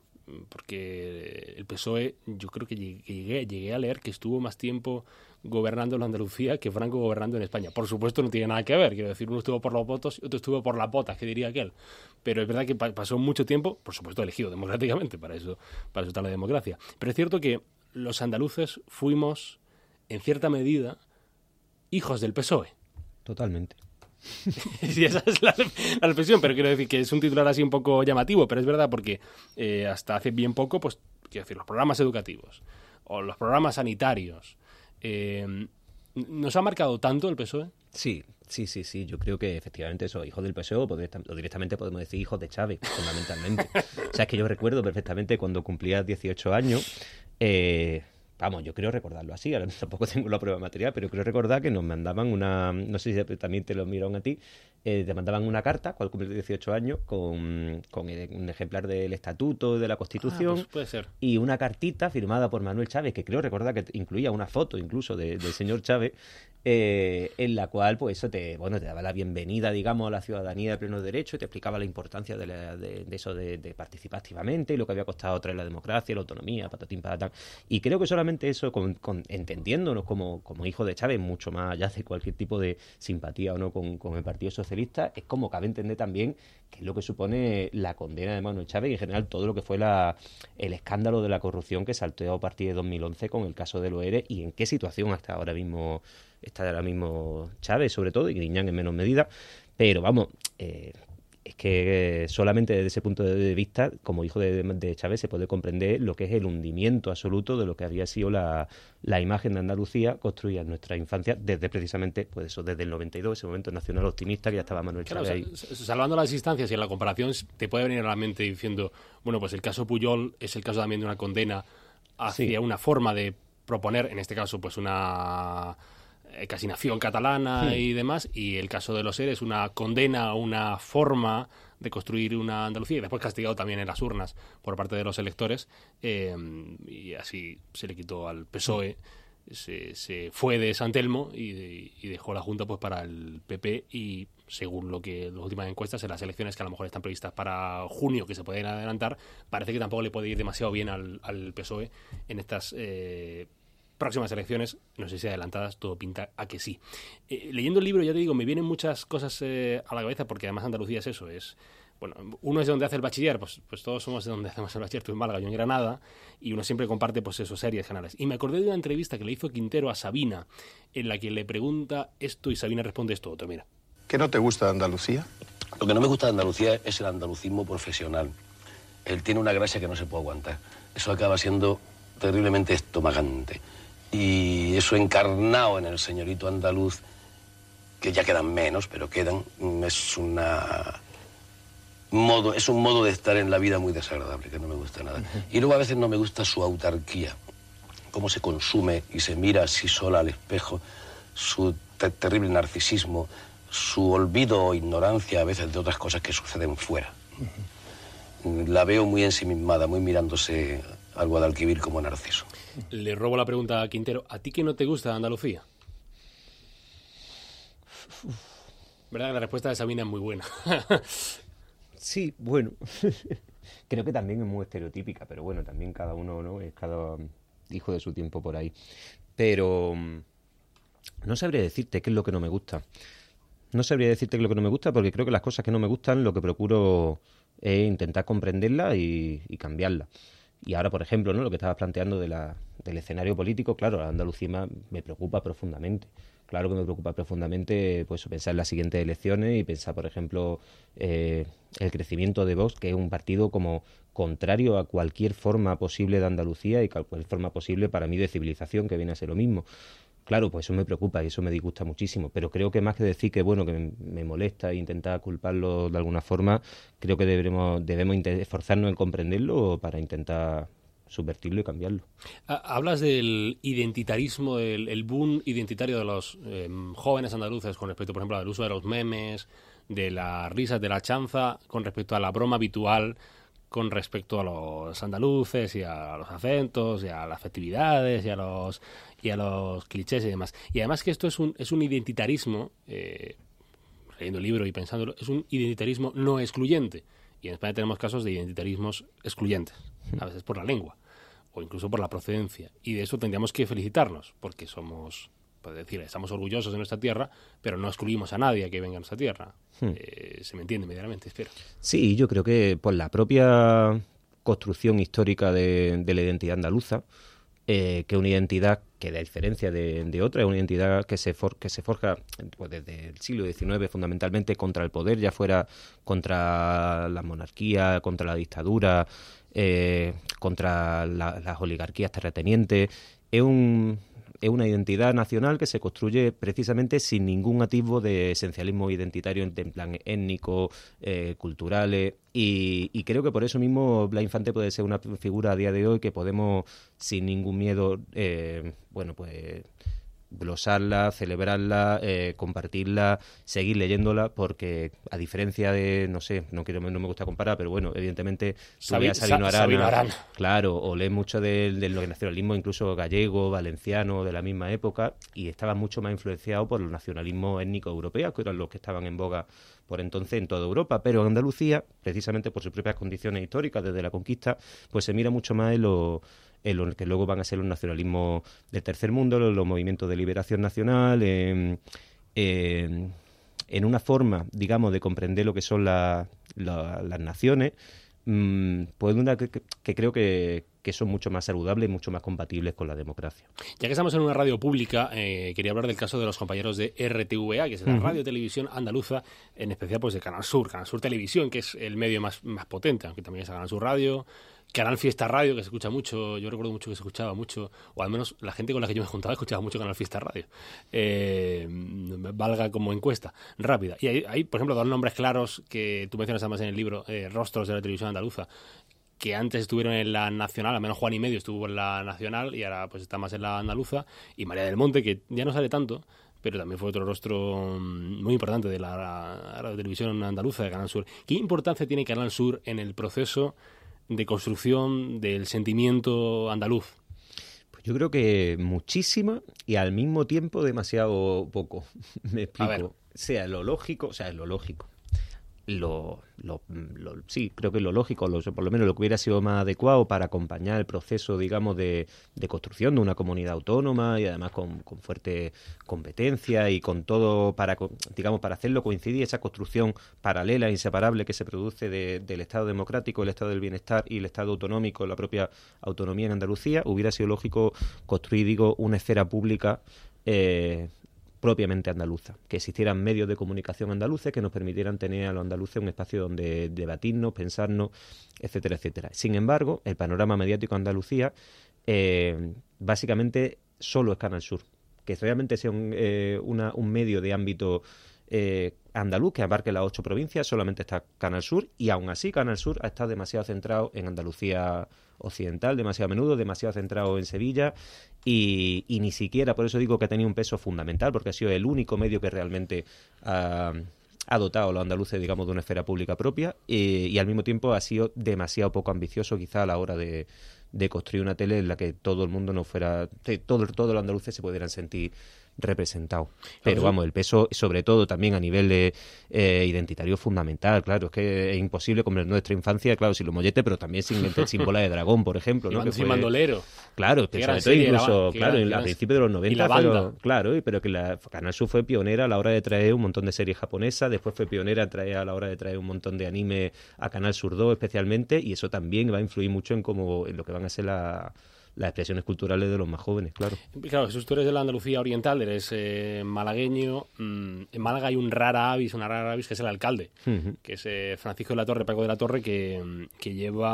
porque el P S O E, yo creo que llegué, llegué a leer que estuvo más tiempo gobernando en Andalucía que Franco gobernando en España. Por supuesto no tiene nada que ver, quiero decir, uno estuvo por los votos y otro estuvo por las botas, que diría aquel. Pero es verdad que pa- pasó mucho tiempo, por supuesto elegido democráticamente, para eso, para eso está la democracia. Pero es cierto que los andaluces fuimos, en cierta medida, hijos del P S O E. Totalmente. Sí, esa es la, la reflexión, pero quiero decir que es un titular así un poco llamativo, pero es verdad porque eh, hasta hace bien poco, pues, quiero decir, los programas educativos o los programas sanitarios, eh, ¿nos ha marcado tanto el P S O E? Sí, sí, sí, sí, yo creo que efectivamente eso, hijos del P S O E, o directamente podemos decir hijos de Chávez, fundamentalmente. O sea, es que yo recuerdo perfectamente cuando cumplía dieciocho años, eh, vamos, yo creo recordarlo así, ahora tampoco tengo la prueba material, pero creo recordar que nos mandaban una, no sé si también te lo miraron a ti, eh, te mandaban una carta, cuando cumplí dieciocho años, con, con un ejemplar del Estatuto, de la Constitución, ah, pues puede ser. Y una cartita firmada por Manuel Chávez, que creo recordar que incluía una foto incluso de, del señor Chávez, eh, en la cual pues eso te, bueno, te daba la bienvenida, digamos, a la ciudadanía de pleno derecho, y te explicaba la importancia de, la, de, de eso de, de participar activamente y lo que había costado traer la democracia, la autonomía, patatín, patatán. Y creo que solamente eso, con, con, entendiéndonos como, como hijos de Chávez, mucho más allá de cualquier tipo de simpatía o no con, con el Partido Socialista, es como cabe entender también qué es lo que supone la condena de Manuel Chávez y en general todo lo que fue la, el escándalo de la corrupción que saltó a partir de dos mil once con el caso de Loeres, y en qué situación hasta ahora mismo está ahora mismo Chávez, sobre todo, y Griñán en menor medida. Pero vamos, eh, es que eh, solamente desde ese punto de vista, como hijo de, de Chávez, se puede comprender lo que es el hundimiento absoluto de lo que había sido la, la imagen de Andalucía construida en nuestra infancia desde precisamente, pues eso, desde el noventa y dos, ese momento nacional optimista que ya estaba Manuel Claro, Chávez o ahí. sea, salvando las distancias y en la comparación, te puede venir a la mente diciendo, bueno, pues el caso Pujol es el caso también de una condena hacia Sí. una forma de proponer, en este caso, pues una eh, casi nación catalana Sí. y demás, y el caso de los ERE es una condena a una forma de construir una Andalucía y después castigado también en las urnas por parte de los electores, eh, y así se le quitó al P S O E. Se, se fue de San Telmo y, de- y dejó la Junta pues para el P P y según lo que las últimas encuestas en las elecciones que a lo mejor están previstas para junio que se pueden adelantar, parece que tampoco le puede ir demasiado bien al, al P S O E en estas eh, próximas elecciones, no sé si adelantadas, todo pinta a que sí. Eh, leyendo el libro, ya te digo, me vienen muchas cosas eh, a la cabeza porque además Andalucía es eso, es... Bueno, uno es de donde hace el bachiller, pues, pues todos somos de donde hacemos el bachiller, tú en Málaga, yo en Granada, y uno siempre comparte pues eso, series generales. Y me acordé de una entrevista que le hizo Quintero a Sabina, en la que le pregunta esto y Sabina responde esto otro, mira. ¿Qué no te gusta de Andalucía? Lo que no me gusta de Andalucía es el andalucismo profesional. Él tiene una gracia que no se puede aguantar. Eso acaba siendo terriblemente estomagante. Y eso encarnado en el señorito andaluz, que ya quedan menos, pero quedan, es una... modo, es un modo de estar en la vida muy desagradable, que no me gusta nada. Y luego a veces no me gusta su autarquía, cómo se consume y se mira así sola al espejo, su te- terrible narcisismo, su olvido o ignorancia a veces de otras cosas que suceden fuera. La veo muy ensimismada, muy mirándose al Guadalquivir como Narciso. Le robo la pregunta a Quintero, ¿a ti qué no te gusta de Andalucía? ¿Verdad que la respuesta de Sabina es muy buena? Sí, bueno, creo que también es muy estereotípica, pero bueno, también cada uno, ¿no? Es cada hijo de su tiempo por ahí. Pero mm, no sabría decirte qué es lo que no me gusta. No sabría decirte qué es lo que no me gusta porque creo que las cosas que no me gustan lo que procuro es intentar comprenderlas y, y cambiarlas. Y ahora, por ejemplo, ¿no? Lo que estabas planteando de la, del escenario político, claro, la Andalucía me preocupa profundamente. Claro que me preocupa profundamente pues pensar en las siguientes elecciones y pensar, por ejemplo, eh, el crecimiento de Vox, que es un partido como contrario a cualquier forma posible de Andalucía y cualquier forma posible para mí de civilización, que viene a ser lo mismo. Claro, pues eso me preocupa y eso me disgusta muchísimo, pero creo que más que decir que bueno, que me, me molesta e intentar culparlo de alguna forma, creo que debemos, debemos esforzarnos en comprenderlo para intentar subvertirlo y cambiarlo. Hablas del identitarismo, del el boom identitario de los eh, jóvenes andaluces con respecto, por ejemplo, al uso de los memes, de las risas, de la chanza, con respecto a la broma habitual, con respecto a los andaluces y a los acentos y a las festividades y a los y a los clichés y demás. Y además que esto es un es un identitarismo, eh, leyendo el libro y pensándolo, es un identitarismo no excluyente. Y en España tenemos casos de identitarismos excluyentes, a veces por la lengua o incluso por la procedencia. Y de eso tendríamos que felicitarnos, porque somos, pues decir, estamos orgullosos de nuestra tierra, pero no excluimos a nadie a que venga a nuestra tierra. Hmm. Eh, se me entiende medianamente, espero. Sí, yo creo que por la propia construcción histórica de, de la identidad andaluza, eh, que es una identidad que, a diferencia de, de otra, es una identidad que se, for, que se forja pues, desde el siglo diecinueve fundamentalmente contra el poder, ya fuera contra la monarquía, contra la dictadura, eh, contra la, las oligarquías terratenientes. Es un... Es una identidad nacional que se construye precisamente sin ningún atisbo de esencialismo identitario en plan étnico, eh, culturales, y, y creo que por eso mismo Blas Infante puede ser una figura a día de hoy que podemos sin ningún miedo, eh, bueno, pues glosarla, celebrarla, eh, compartirla, seguir leyéndola, porque a diferencia de, no sé, no quiero, no me gusta comparar, pero bueno, evidentemente Sabi, Sabino Arana, Sabino Arana, claro, o lees mucho del, del nacionalismo incluso gallego, valenciano, de la misma época, y estaba mucho más influenciado por el nacionalismo étnico europeo, que eran los que estaban en boga por entonces en toda Europa, pero en Andalucía, precisamente por sus propias condiciones históricas desde la conquista, pues se mira mucho más en lo en lo que luego van a ser los nacionalismos del tercer mundo, los, los movimientos de liberación nacional, eh, eh, en una forma, digamos, de comprender lo que son la, la, las naciones, mmm, pues una que, que creo que, que son mucho más saludables y mucho más compatibles con la democracia. Ya que estamos en una radio pública, eh, quería hablar del caso de los compañeros de R T V A, que es la Uh-huh. radio televisión andaluza, en especial pues de Canal Sur, Canal Sur Televisión, que es el medio más, más potente, aunque también es Canal Sur Radio, Canal Fiesta Radio, que se escucha mucho, yo recuerdo mucho que se escuchaba mucho, o al menos la gente con la que yo me juntaba escuchaba mucho Canal Fiesta Radio, eh, valga como encuesta rápida. Y hay, hay, por ejemplo, dos nombres claros que tú mencionas además en el libro, eh, rostros de la televisión andaluza, que antes estuvieron en la nacional, al menos Juan y Medio estuvo en la nacional y ahora pues está más en la andaluza, y María del Monte, que ya no sale tanto, pero también fue otro rostro muy importante de la, la televisión andaluza, de Canal Sur. ¿Qué importancia tiene Canal Sur en el proceso de construcción del sentimiento andaluz? Pues yo creo que muchísima y al mismo tiempo demasiado poco. Me explico. ver. O sea, lo lógico, o sea, lo lógico. Lo, lo, lo, sí, creo que lo lógico, lo, por lo menos lo que hubiera sido más adecuado para acompañar el proceso, digamos, de, de construcción de una comunidad autónoma y además con, con fuerte competencia y con todo para, digamos, para hacerlo coincidir esa construcción paralela e inseparable que se produce de, del Estado democrático, el Estado del bienestar y el Estado autonómico, la propia autonomía en Andalucía. Hubiera sido lógico construir, digo, una esfera pública eh, propiamente andaluza, que existieran medios de comunicación andaluces que nos permitieran tener a los andaluces un espacio donde debatirnos, pensarnos, etcétera, etcétera. Sin embargo, el panorama mediático de Andalucía eh, básicamente solo es Canal Sur, que realmente sea un, eh, una, un medio de ámbito eh, andaluz que abarque las ocho provincias, solamente está Canal Sur, y aún así Canal Sur ha estado demasiado centrado en Andalucía occidental, demasiado a menudo, demasiado centrado en Sevilla, y, y ni siquiera, por eso digo que ha tenido un peso fundamental, porque ha sido el único medio que realmente ha, ha dotado a los andaluces, digamos, de una esfera pública propia, y, y al mismo tiempo ha sido demasiado poco ambicioso quizá a la hora de, de construir una tele en la que todo el mundo no fuera, todo, todos los andaluces se pudieran sentir representado. Pero vamos, el peso, sobre todo también a nivel de, eh, identitario, fundamental. Claro, es que es imposible como en nuestra infancia, claro, sin los molletes, pero también sin, sin bola de dragón, por ejemplo, ¿no? Y Que sin fue, bandolero. Claro, Qué que gran sobre todo serie, incluso, la- qué claro, gran- en- qué a gran- principios de los noventa, y la banda. pero, claro, y- pero que la Canal Sur fue pionera a la hora de traer un montón de series japonesas, después fue pionera a, traer, a la hora de traer un montón de anime a Canal Sur dos especialmente, y eso también va a influir mucho en cómo, en lo que van a ser la- las expresiones culturales de los más jóvenes, claro. Claro, Jesús, tú eres de la Andalucía Oriental, eres eh, malagueño. Mm, en Málaga hay un rara avis, una rara avis que es el alcalde, Ujú. que es eh, Francisco de la Torre, Paco de la Torre, que, que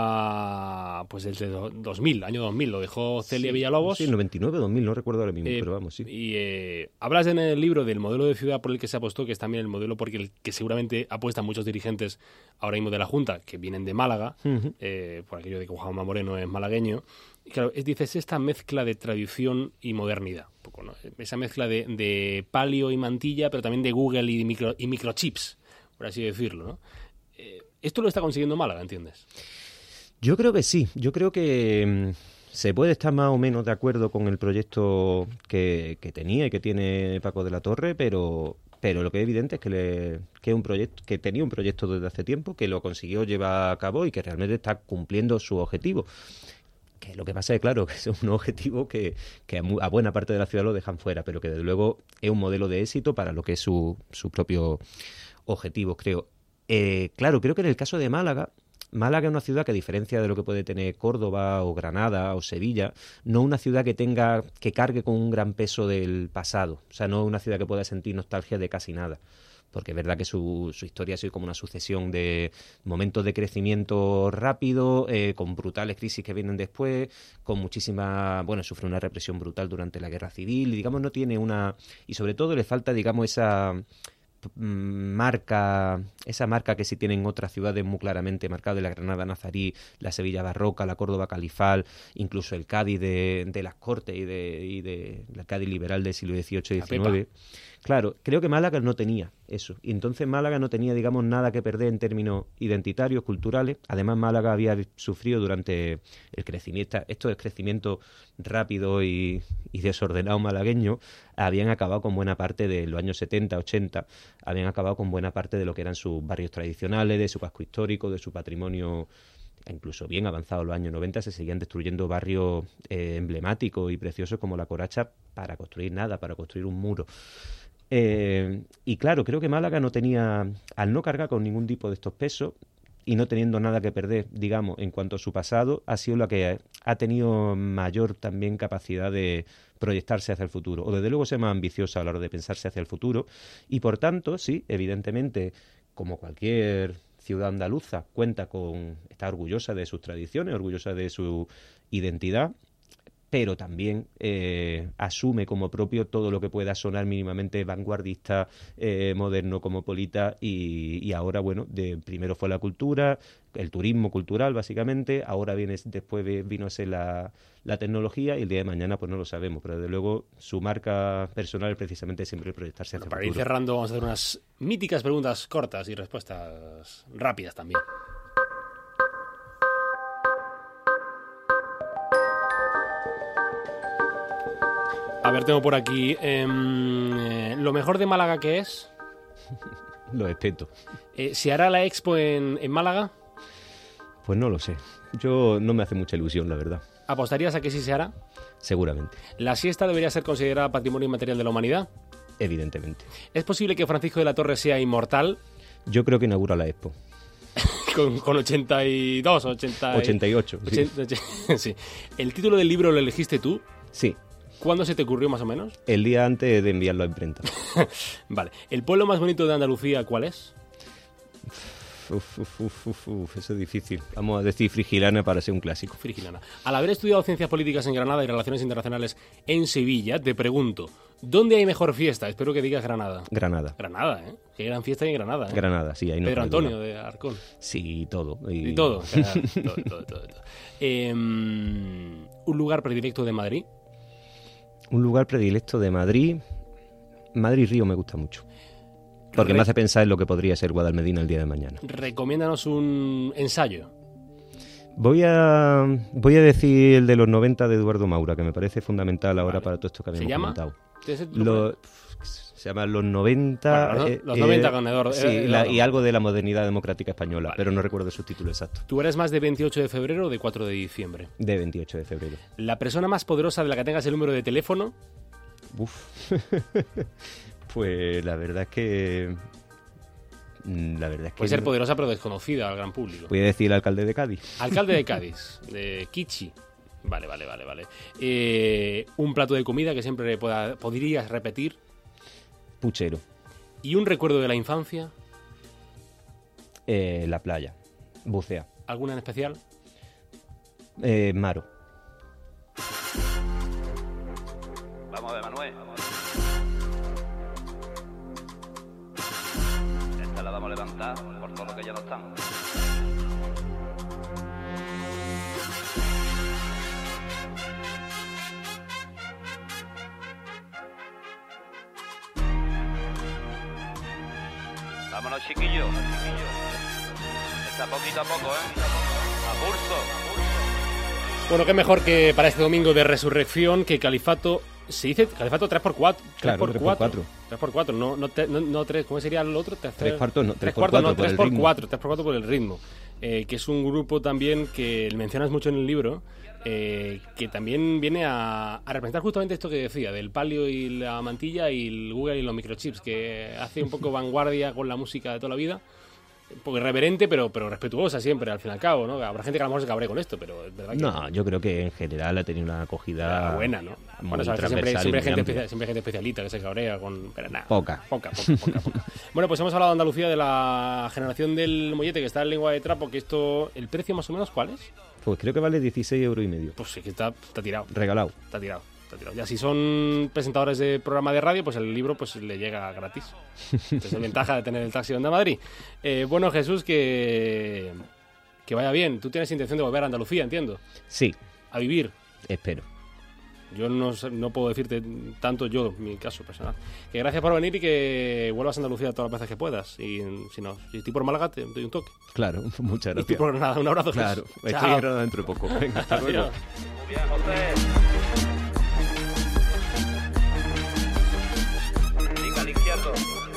lleva pues desde do- dos mil, año dos mil, lo dejó Celia Sí, Villalobos. Sí, noventa y nueve, dos mil, no recuerdo ahora mismo, Eh, pero vamos, sí. Y eh, hablas en el libro del modelo de ciudad por el que se apostó, que es también el modelo por el que seguramente apuestan muchos dirigentes ahora mismo de la Junta, que vienen de Málaga, Ujú. eh, por aquello de que Juanma Moreno es malagueño. Y claro, es, dices, esta mezcla de tradición y modernidad, un poco, ¿no? Esa mezcla de, de palio y mantilla, pero también de Google y, micro, y microchips, por así decirlo, ¿no? Eh, esto lo está consiguiendo Málaga, ¿entiendes? Yo creo que sí, yo creo que mm, se puede estar más o menos de acuerdo con el proyecto que, que tenía y que tiene Paco de la Torre, pero pero lo que es evidente es que, le, que es un proyecto que tenía un proyecto desde hace tiempo, que lo consiguió llevar a cabo y que realmente está cumpliendo su objetivo. Que lo que pasa es, claro, que es un objetivo que, que a, mu- a buena parte de la ciudad lo dejan fuera, pero que desde luego es un modelo de éxito para lo que es su, su propio objetivo, creo. Eh, claro, creo que en el caso de Málaga, Málaga es una ciudad que, a diferencia de lo que puede tener Córdoba o Granada o Sevilla, no es una ciudad que tenga, que cargue con un gran peso del pasado. O sea, no es una ciudad que pueda sentir nostalgia de casi nada. Porque es verdad que su, su historia ha sido como una sucesión de momentos de crecimiento rápido, eh, con brutales crisis que vienen después, con muchísima, bueno, sufre una represión brutal durante la Guerra Civil, y digamos no tiene una, y sobre todo le falta, digamos, esa mm, marca, esa marca que sí tienen otras ciudades muy claramente marcada, de la Granada nazarí, la Sevilla barroca, la Córdoba califal, incluso el Cádiz de, de las Cortes y de, y de el Cádiz liberal del siglo dieciocho y La diecinueve. Claro, creo que Málaga no tenía eso. Y entonces Málaga no tenía, digamos, nada que perder en términos identitarios, culturales. Además, Málaga había sufrido durante el crecimiento, estos crecimientos rápidos y, y desordenados malagueños, habían acabado con buena parte de los años setenta, ochenta, habían acabado con buena parte de lo que eran sus barrios tradicionales, de su casco histórico, de su patrimonio. Incluso bien avanzados los años noventa, se seguían destruyendo barrios eh, emblemáticos y preciosos como La Coracha para construir nada, para construir un muro. Eh, y claro, creo que Málaga no tenía, al no cargar con ningún tipo de estos pesos, y no teniendo nada que perder, digamos, en cuanto a su pasado, ha sido la que ha tenido mayor también capacidad de proyectarse hacia el futuro, o desde luego ser más ambiciosa a la hora de pensarse hacia el futuro, y por tanto, sí, evidentemente, como cualquier ciudad andaluza, cuenta con, está orgullosa de sus tradiciones, orgullosa de su identidad, pero también eh, asume como propio todo lo que pueda sonar mínimamente vanguardista, eh, moderno, cosmopolita, y, y ahora, bueno, de, primero fue la cultura, el turismo cultural, básicamente, ahora viene después vino a ser la, la tecnología, y el día de mañana pues no lo sabemos, pero desde luego su marca personal es precisamente siempre proyectarse hacia el Para futuro. ir cerrando, vamos a hacer unas míticas preguntas cortas y respuestas rápidas también. A ver, tengo por aquí eh, eh, lo mejor de Málaga, ¿qué es? Lo respeto. Eh, ¿Se hará la expo en, en Málaga? Pues no lo sé. Yo no me hace mucha ilusión, la verdad. ¿Apostarías a que sí se hará? Seguramente. ¿La siesta debería ser considerada patrimonio inmaterial de la humanidad? Evidentemente. ¿Es posible que Francisco de la Torre sea inmortal? Yo creo que inaugura la expo. con, con ochenta y dos, ochenta... ochenta y ocho. ochenta, sí. Sí. ¿El título del libro lo elegiste tú? Sí. ¿Cuándo se te ocurrió más o menos? El día antes de enviarlo a imprenta. Vale. ¿El pueblo más bonito de Andalucía cuál es? Uf, uf, uf, uf, uf, eso es difícil. Vamos a decir Frigilana para ser un clásico. Frigilana. Al haber estudiado Ciencias Políticas en Granada y Relaciones Internacionales en Sevilla, te pregunto, ¿dónde hay mejor fiesta? Espero que digas Granada. Granada. Granada, ¿eh? Qué gran fiesta hay en Granada, ¿eh? Granada, sí. Ahí no Pedro cabe Antonio duda. de Arcón. Sí, todo. Y, y todo, claro, todo, todo, todo, todo. Eh, ¿Un lugar predilecto de Madrid? Un lugar predilecto de Madrid. Madrid Río me gusta mucho. Porque Re- me hace pensar en lo que podría ser Guadalmedina el día de mañana. Recomiéndanos un ensayo. Voy a voy a decir el de los noventa de Eduardo Maura, que me parece fundamental ahora vale. para todo esto que habíamos ¿Se llama? comentado. ¿Ese Lo, se llama Los noventa... Bueno, los, eh, los noventa eh, con Eduardo. Sí, Eduardo. la, y algo de la modernidad democrática española, vale. pero no recuerdo su título exacto. ¿Tú eres más de veintiocho de febrero o de cuatro de diciembre? De veintiocho de febrero. ¿La persona más poderosa de la que tengas el número de teléfono? Uf. Pues la verdad es que... La verdad es que Puede ser poderosa pero desconocida al gran público. Voy a decir el alcalde de Cádiz. Alcalde de Cádiz, de Kichi. Vale, vale, vale, vale. Eh, un plato de comida que siempre pueda, podrías repetir. Puchero. ¿Y un recuerdo de la infancia? Eh, la playa. Bucea. ¿Alguna en especial? Eh, Maro. Vamos a ver, Manuel. Esta la vamos a levantar por todo lo que ya no están. Vámonos, chiquillos. Está poquito a poco, ¿eh? A pulso. Bueno, qué mejor que para este domingo de resurrección que Califato... Se dice Califato tres por cuatro. Claro, tres por cuatro. tres por cuatro, no, no, te, no, no tres. ¿Cómo sería el otro? Tercer, tres cuartos, no. tres cuartos, no, tres por cuatro. tres por cuatro por el ritmo. Eh, que es un grupo también que mencionas mucho en el libro, eh, que también viene a, a representar justamente esto que decía, del palio y la mantilla y el Google y los microchips, que hace un poco vanguardia con la música de toda la vida. Un poco irreverente, pero, pero respetuosa siempre, al fin y al cabo, ¿no? Habrá gente que a lo mejor se cabre con esto, pero es verdad que... No, yo creo que en general ha tenido una acogida... buena, ¿no? Bueno, sabes que siempre, siempre, hay gente especia, siempre hay gente especialita que se cabrea con... Pero nada. Poca. Poca, poca, poca, poca. Bueno, pues hemos hablado de Andalucía, de la generación del mollete, que está en lengua de trapo, que esto... ¿El precio más o menos cuál es? Pues creo que vale dieciséis euros y medio. Pues sí, que está, está tirado. Regalado. Está tirado. Ya si son presentadores de programa de radio, pues el libro pues le llega gratis. Esa es la ventaja de tener el Taxi de Onda Madrid. Eh, bueno, Jesús, que, que vaya bien. Tú tienes intención de volver a Andalucía, entiendo. Sí. A vivir. Espero. Yo no, no puedo decirte tanto yo, mi caso personal. Que gracias por venir y que vuelvas a Andalucía todas las veces que puedas. Y si no, si estoy por Málaga, te doy un toque. Claro, muchas gracias. Y estoy por Granada, un abrazo. Claro, Jesús. estoy en Granada dentro de poco. Venga, hasta luego. Muy bien, José. Al izquierdo.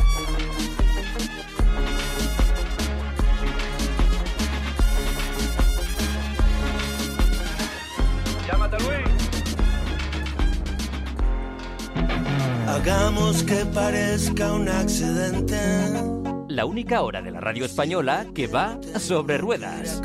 Llámate, Luis. Hagamos que parezca un accidente. la única hora de la radio española que va sobre ruedas.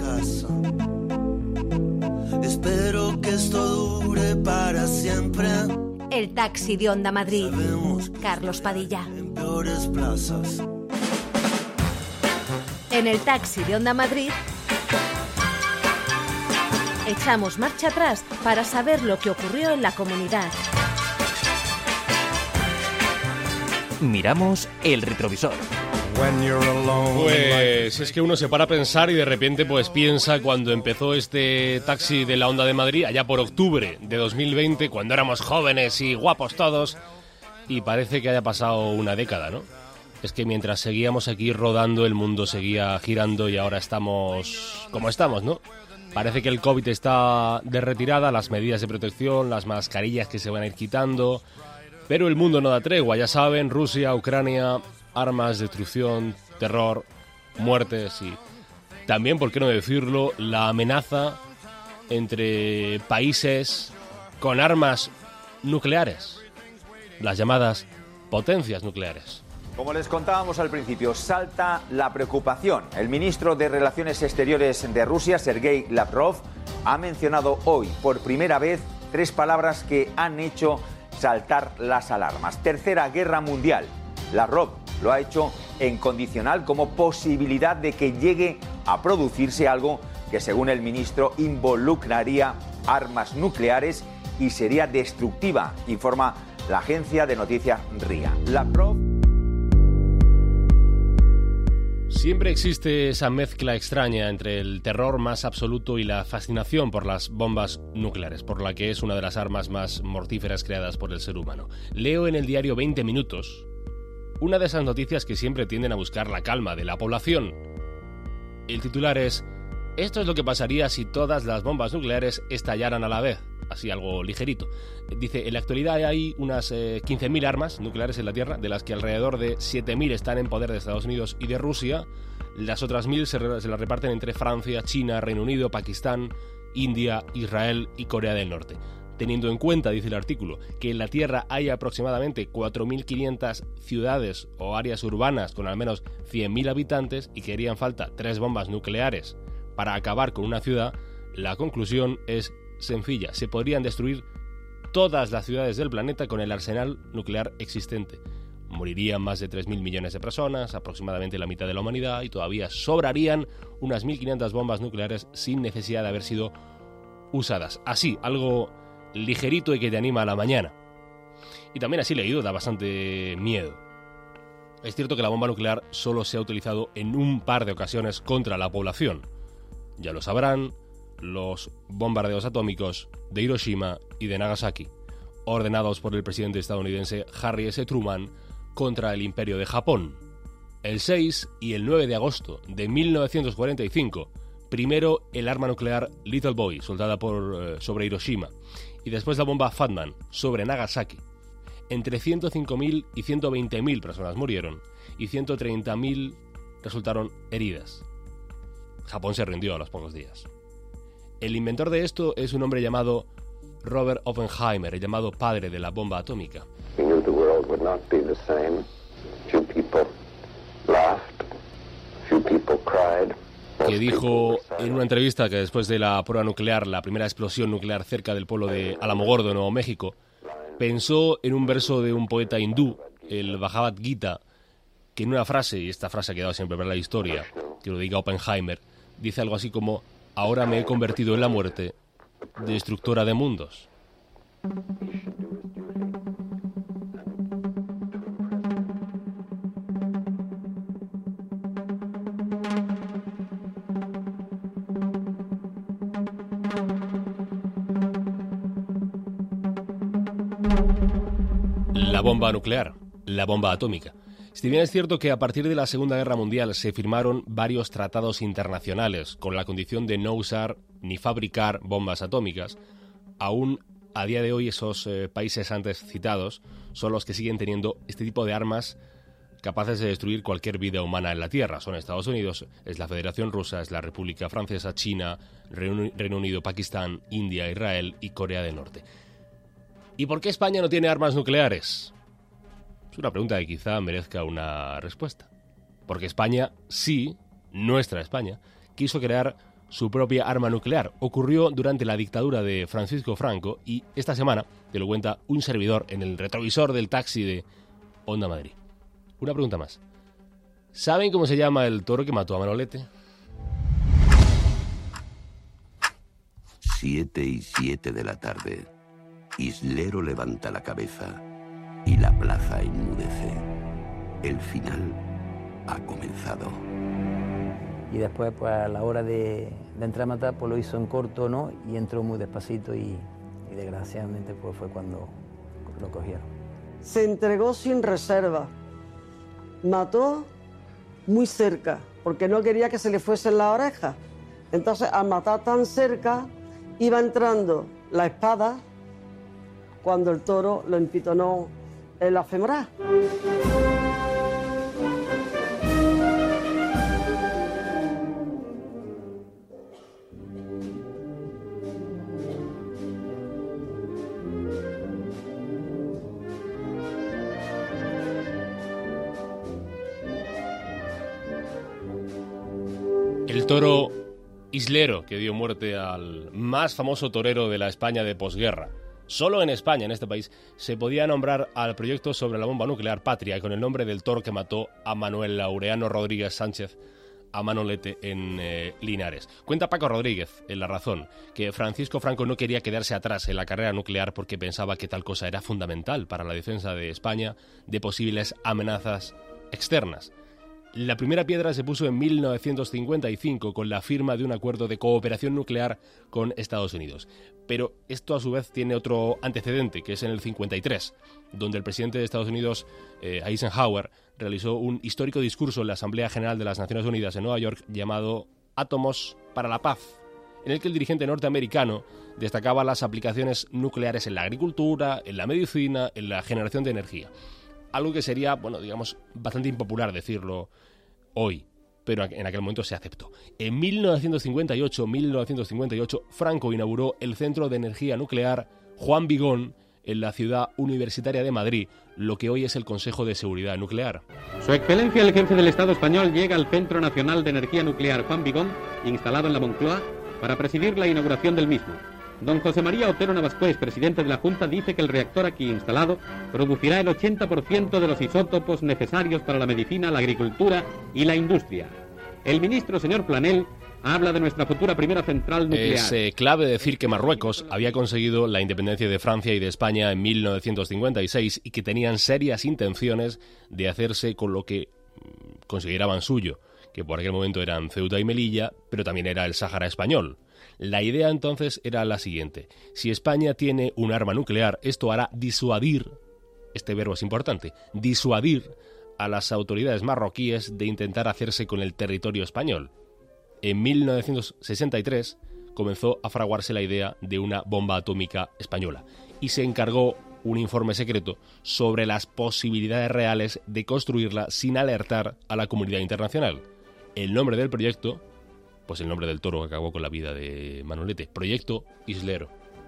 Espero que esto dure para siempre. El taxi de Onda Madrid. Carlos Padilla. En peores plazas. En el taxi de Onda Madrid echamos marcha atrás para saber lo que ocurrió en la comunidad. Miramos el retrovisor. Pues es que uno se para a pensar y de repente pues piensa cuando empezó este taxi de la Onda de Madrid, allá por octubre de dos mil veinte, cuando éramos jóvenes y guapos todos, y parece que haya pasado una década, ¿no? Es que mientras seguíamos aquí rodando, el mundo seguía girando y ahora estamos como estamos, ¿no? Parece que el COVID está de retirada, las medidas de protección, las mascarillas que se van a ir quitando, pero el mundo no da tregua, ya saben, Rusia, Ucrania, armas, destrucción, terror, muertes y también, por qué no decirlo, la amenaza entre países con armas nucleares, las llamadas potencias nucleares. Como les contábamos al principio, salta la preocupación. El ministro de Relaciones Exteriores de Rusia, Sergei Lavrov, ha mencionado hoy por primera vez tres palabras que han hecho saltar las alarmas. Tercera Guerra Mundial. Lavrov lo ha hecho en condicional como posibilidad de que llegue a producirse algo que, según el ministro, involucraría armas nucleares y sería destructiva, informa la agencia de noticias R I A. Lavrov... Siempre existe esa mezcla extraña entre el terror más absoluto y la fascinación por las bombas nucleares, por la que es una de las armas más mortíferas creadas por el ser humano. Leo en el diario veinte minutos una de esas noticias que siempre tienden a buscar la calma de la población. El titular es: esto es lo que pasaría si todas las bombas nucleares estallaran a la vez. Así, algo ligerito. Dice, en la actualidad hay unas eh, quince mil armas nucleares en la Tierra, de las que alrededor de siete mil están en poder de Estados Unidos y de Rusia. Las otras mil se, re- se las reparten entre Francia, China, Reino Unido, Pakistán, India, Israel y Corea del Norte. Teniendo en cuenta, dice el artículo, que en la Tierra hay aproximadamente cuatro mil quinientas ciudades o áreas urbanas con al menos cien mil habitantes y que harían falta tres bombas nucleares para acabar con una ciudad, la conclusión es sencilla: se podrían destruir todas las ciudades del planeta con el arsenal nuclear existente. Morirían más de tres mil millones de personas, aproximadamente la mitad de la humanidad, y todavía sobrarían unas mil quinientas bombas nucleares sin necesidad de haber sido usadas. Así, algo ligerito y que te anima a la mañana. Y también, así leído, da bastante miedo. Es cierto que la bomba nuclear solo se ha utilizado en un par de ocasiones contra la población. Ya lo sabrán, los bombardeos atómicos de Hiroshima y de Nagasaki, ordenados por el presidente estadounidense Harry S. Truman contra el Imperio de Japón. El seis y el nueve de agosto de mil novecientos cuarenta y cinco, primero el arma nuclear Little Boy, soltada por, eh, sobre Hiroshima, y después la bomba Fat Man sobre Nagasaki. Entre ciento cinco mil y ciento veinte mil personas murieron y ciento treinta mil resultaron heridas. Japón se rindió a los pocos días. El inventor de esto es un hombre llamado Robert Oppenheimer, el llamado padre de la bomba atómica. He knew the world would not be the same. Few people laughed, few people cried. Que dijo en una entrevista que después de la prueba nuclear, la primera explosión nuclear cerca del pueblo de Alamogordo, Nuevo México, pensó en un verso de un poeta hindú, el Bhagavad Gita, que en una frase, y esta frase ha quedado siempre para la historia, que lo diga Oppenheimer, dice algo así como: ahora me he convertido en la muerte, destructora de mundos. La bomba nuclear, la bomba atómica. Si bien es cierto que a partir de la Segunda Guerra Mundial se firmaron varios tratados internacionales con la condición de no usar ni fabricar bombas atómicas, aún a día de hoy esos eh, países antes citados son los que siguen teniendo este tipo de armas capaces de destruir cualquier vida humana en la Tierra. Son Estados Unidos, es la Federación Rusa, es la República Francesa, China, Reino, Reino Unido, Pakistán, India, Israel y Corea del Norte. ¿Y por qué España no tiene armas nucleares? Es una pregunta que quizá merezca una respuesta. porque España, sí, nuestra España, quiso crear su propia arma nuclear. Ocurrió durante la dictadura de Francisco Franco y esta semana te lo cuenta un servidor en el retrovisor del taxi de Onda Madrid. Una pregunta más. ¿Saben cómo se llama el toro que mató a Manolete? Siete y siete de la tarde. Islero levanta la cabeza y la plaza enmudece. El final ha comenzado. Y después, pues a la hora de, de entrar a matar, pues lo hizo en corto, ¿no? Y entró muy despacito y, y desgraciadamente pues fue cuando lo cogieron. Se entregó sin reserva. Mató muy cerca, porque no quería que se le fuesen las orejas. Entonces, al matar tan cerca, iba entrando la espada cuando el toro lo empitonó en la femoral. El toro Islero, que dio muerte al más famoso torero de la España de posguerra. Solo en España, en este país, se podía nombrar al proyecto sobre la bomba nuclear Patria con el nombre del toro que mató a Manuel Laureano Rodríguez Sánchez, a Manolete, en eh, Linares. Cuenta Paco Rodríguez, en La Razón, que Francisco Franco no quería quedarse atrás en la carrera nuclear porque pensaba que tal cosa era fundamental para la defensa de España de posibles amenazas externas. La primera piedra se puso en mil novecientos cincuenta y cinco con la firma de un acuerdo de cooperación nuclear con Estados Unidos. Pero esto a su vez tiene otro antecedente, que es en el cincuenta y tres, donde el presidente de Estados Unidos, eh, Eisenhower, realizó un histórico discurso en la Asamblea General de las Naciones Unidas en Nueva York llamado Átomos para la Paz, en el que el dirigente norteamericano destacaba las aplicaciones nucleares en la agricultura, en la medicina, en la generación de energía. Algo que sería, bueno, digamos, bastante impopular decirlo hoy, pero en aquel momento se aceptó. En mil novecientos cincuenta y ocho, Franco inauguró el Centro de Energía Nuclear Juan Vigón en la ciudad universitaria de Madrid, lo que hoy es el Consejo de Seguridad Nuclear. Su Excelencia el Jefe del Estado Español llega al Centro Nacional de Energía Nuclear Juan Vigón, instalado en la Moncloa, para presidir la inauguración del mismo. Don José María Otero Navascués, presidente de la Junta, dice que el reactor aquí instalado producirá el ochenta por ciento de los isótopos necesarios para la medicina, la agricultura y la industria. El ministro, señor Planel, habla de nuestra futura primera central nuclear. Es eh, clave decir que Marruecos había conseguido la independencia de Francia y de España en mil novecientos cincuenta y seis y que tenían serias intenciones de hacerse con lo que consideraban suyo, que por aquel momento eran Ceuta y Melilla, pero también era el Sáhara español. La idea entonces era la siguiente: si España tiene un arma nuclear, esto hará disuadir, este verbo es importante, disuadir a las autoridades marroquíes de intentar hacerse con el territorio español. En mil novecientos sesenta y tres comenzó a fraguarse la idea de una bomba atómica española y se encargó un informe secreto sobre las posibilidades reales de construirla sin alertar a la comunidad internacional. El nombre del proyecto, pues el nombre del toro que acabó con la vida de Manolete, Proyecto Islero.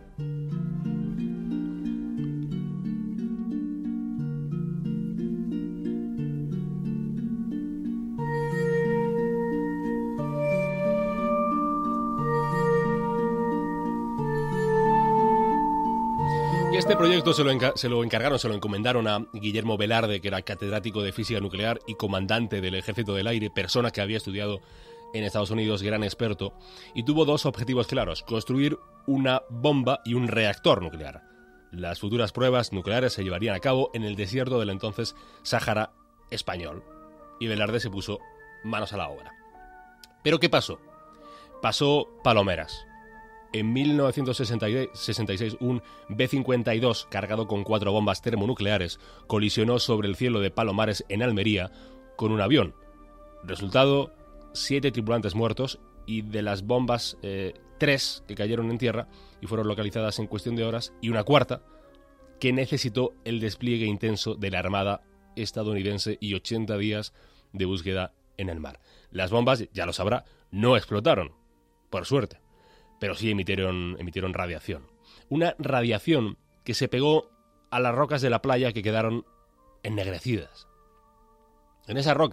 Y este proyecto se lo, enca- se lo encargaron, se lo encomendaron a Guillermo Velarde, que era catedrático de física nuclear y comandante del Ejército del Aire, persona que había estudiado en Estados Unidos, gran experto, y tuvo dos objetivos claros: construir una bomba y un reactor nuclear. Las futuras pruebas nucleares se llevarían a cabo en el desierto del entonces Sáhara español, y Velarde se puso manos a la obra. ¿Pero qué pasó? Pasó Palomeras. En mil novecientos sesenta y seis, un B cincuenta y dos cargado con cuatro bombas termonucleares colisionó sobre el cielo de Palomares en Almería con un avión. Resultado: siete tripulantes muertos y de las bombas, eh, tres que cayeron en tierra y fueron localizadas en cuestión de horas, y una cuarta que necesitó el despliegue intenso de la Armada estadounidense y ochenta días de búsqueda en el mar. Las bombas, ya lo sabrá, no explotaron, por suerte, pero sí emitieron, emitieron radiación. Una radiación que se pegó a las rocas de la playa, que quedaron ennegrecidas. En esas rocas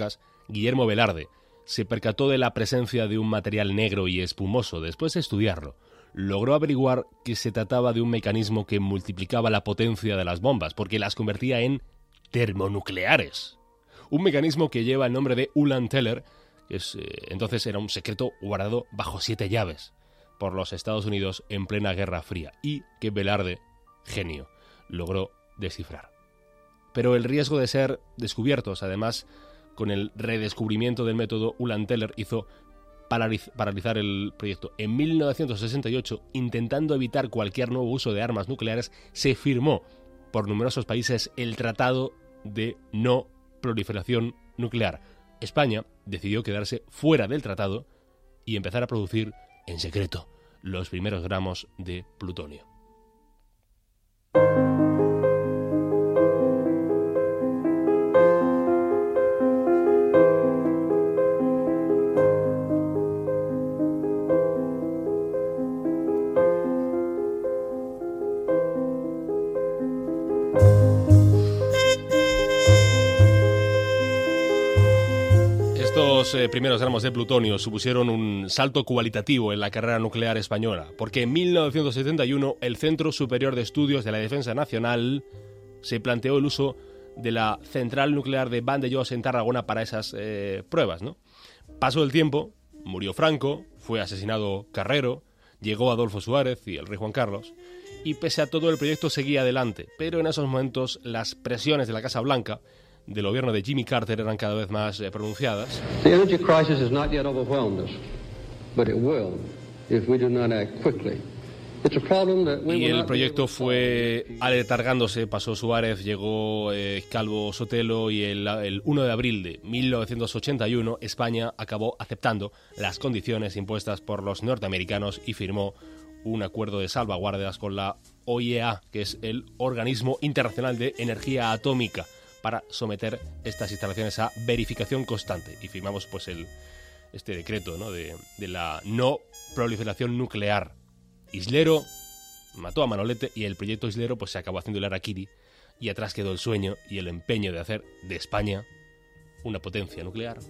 Guillermo Velarde, se percató de la presencia de un material negro y espumoso. Después de estudiarlo, logró averiguar que se trataba de un mecanismo que multiplicaba la potencia de las bombas, porque las convertía en termonucleares. Un mecanismo que lleva el nombre de Ulan Teller, que es, eh, entonces era un secreto guardado bajo siete llaves por los Estados Unidos en plena Guerra Fría, y que Velarde, genio, logró descifrar. Pero el riesgo de ser descubiertos, además, con el redescubrimiento del método Ulan Teller, hizo paraliz- paralizar el proyecto. En mil novecientos sesenta y ocho, intentando evitar cualquier nuevo uso de armas nucleares, se firmó por numerosos países el Tratado de No Proliferación Nuclear. España decidió quedarse fuera del tratado y empezar a producir en secreto los primeros gramos de plutonio. Los eh, primeros gramos de plutonio supusieron un salto cualitativo en la carrera nuclear española, porque en mil novecientos setenta y uno el Centro Superior de Estudios de la Defensa Nacional se planteó el uso de la central nuclear de Vandellós en Tarragona para esas eh, pruebas, ¿no? Pasó el tiempo, murió Franco, fue asesinado Carrero, llegó Adolfo Suárez y el rey Juan Carlos, y pese a todo el proyecto seguía adelante, pero en esos momentos las presiones de la Casa Blanca, del gobierno de Jimmy Carter, eran cada vez más eh, pronunciadas. The energy crisis has not yet overwhelmed us, but it will if we do not act quickly. It's a problem that we Y will el not proyecto fue aletargándose, pasó Suárez, llegó eh, Calvo Sotelo y el, el uno de abril de mil novecientos ochenta y uno España acabó aceptando las condiciones impuestas por los norteamericanos y firmó un acuerdo de salvaguardas con la O I E A, que es el Organismo Internacional de Energía Atómica, para someter estas instalaciones a verificación constante. Y firmamos pues el este decreto, ¿no?, de, de la no proliferación nuclear. Islero mató a Manolete y el proyecto Islero pues se acabó haciendo el harakiri, y atrás quedó el sueño y el empeño de hacer de España una potencia nuclear.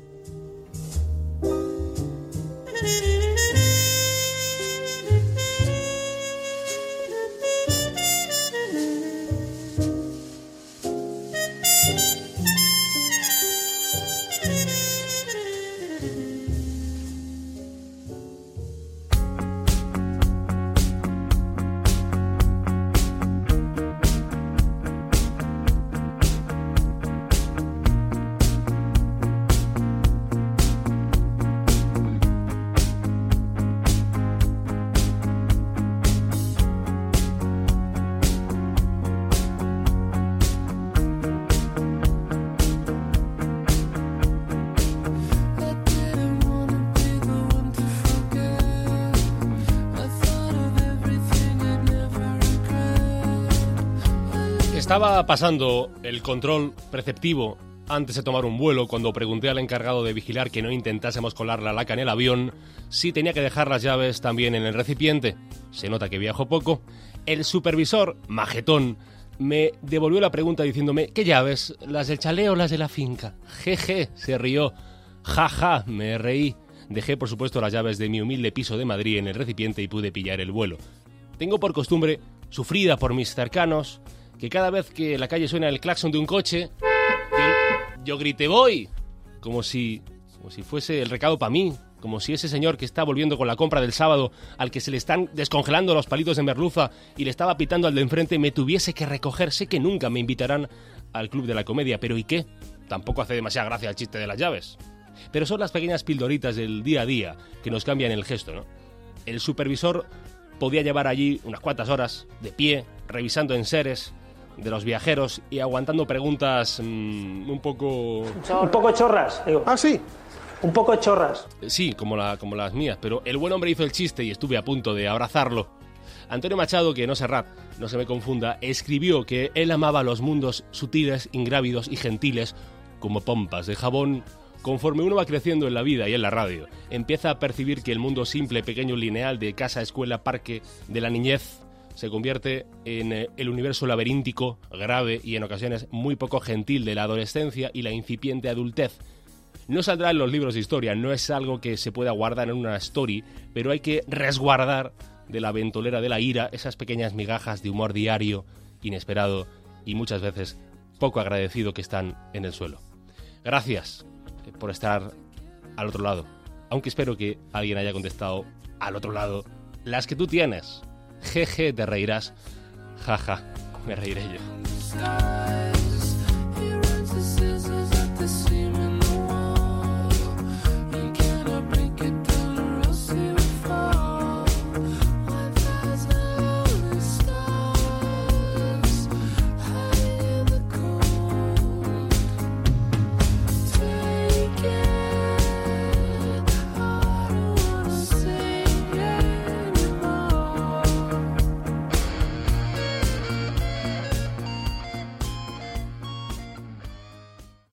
Estaba pasando el control preceptivo antes de tomar un vuelo cuando pregunté al encargado de vigilar que no intentásemos colar la laca en el avión si tenía que dejar las llaves también en el recipiente. Se nota que viajo poco. El supervisor, majetón, me devolvió la pregunta diciéndome: ¿qué llaves? ¿Las del chalet o las de la finca? Jeje, se rió. Jaja, me reí. Dejé, por supuesto, las llaves de mi humilde piso de Madrid en el recipiente y pude pillar el vuelo. Tengo por costumbre, sufrida por mis cercanos, que cada vez que en la calle suena el claxon de un coche, yo, yo grite voy, como si, como si fuese el recado para mí, como si ese señor que está volviendo con la compra del sábado, al que se le están descongelando los palitos de merluza y le estaba pitando al de enfrente, me tuviese que recoger. Sé que nunca me invitarán al Club de la Comedia, pero ¿y qué? Tampoco hace demasiada gracia el chiste de las llaves. Pero son las pequeñas pildoritas del día a día que nos cambian el gesto, ¿no? El supervisor podía llevar allí unas cuantas horas, de pie, revisando enseres de los viajeros y aguantando preguntas mmm, un poco... Un poco chorras, digo. Ah, sí. Un poco chorras. Sí, como, la, como las mías, pero el buen hombre hizo el chiste y estuve a punto de abrazarlo. Antonio Machado, que no Serrat, no se me confunda, escribió que él amaba los mundos sutiles, ingrávidos y gentiles como pompas de jabón. Conforme uno va creciendo en la vida y en la radio, empieza a percibir que el mundo simple, pequeño, lineal de casa, escuela, parque de la niñez se convierte en el universo laberíntico, grave y en ocasiones muy poco gentil de la adolescencia y la incipiente adultez. No saldrá en los libros de historia, no es algo que se pueda guardar en una story, pero hay que resguardar de la ventolera de la ira esas pequeñas migajas de humor diario, inesperado y muchas veces poco agradecido que están en el suelo. Gracias por estar al otro lado, aunque espero que alguien haya contestado al otro lado las que tú tienes. Jeje, te reirás. Jaja, me reiré yo.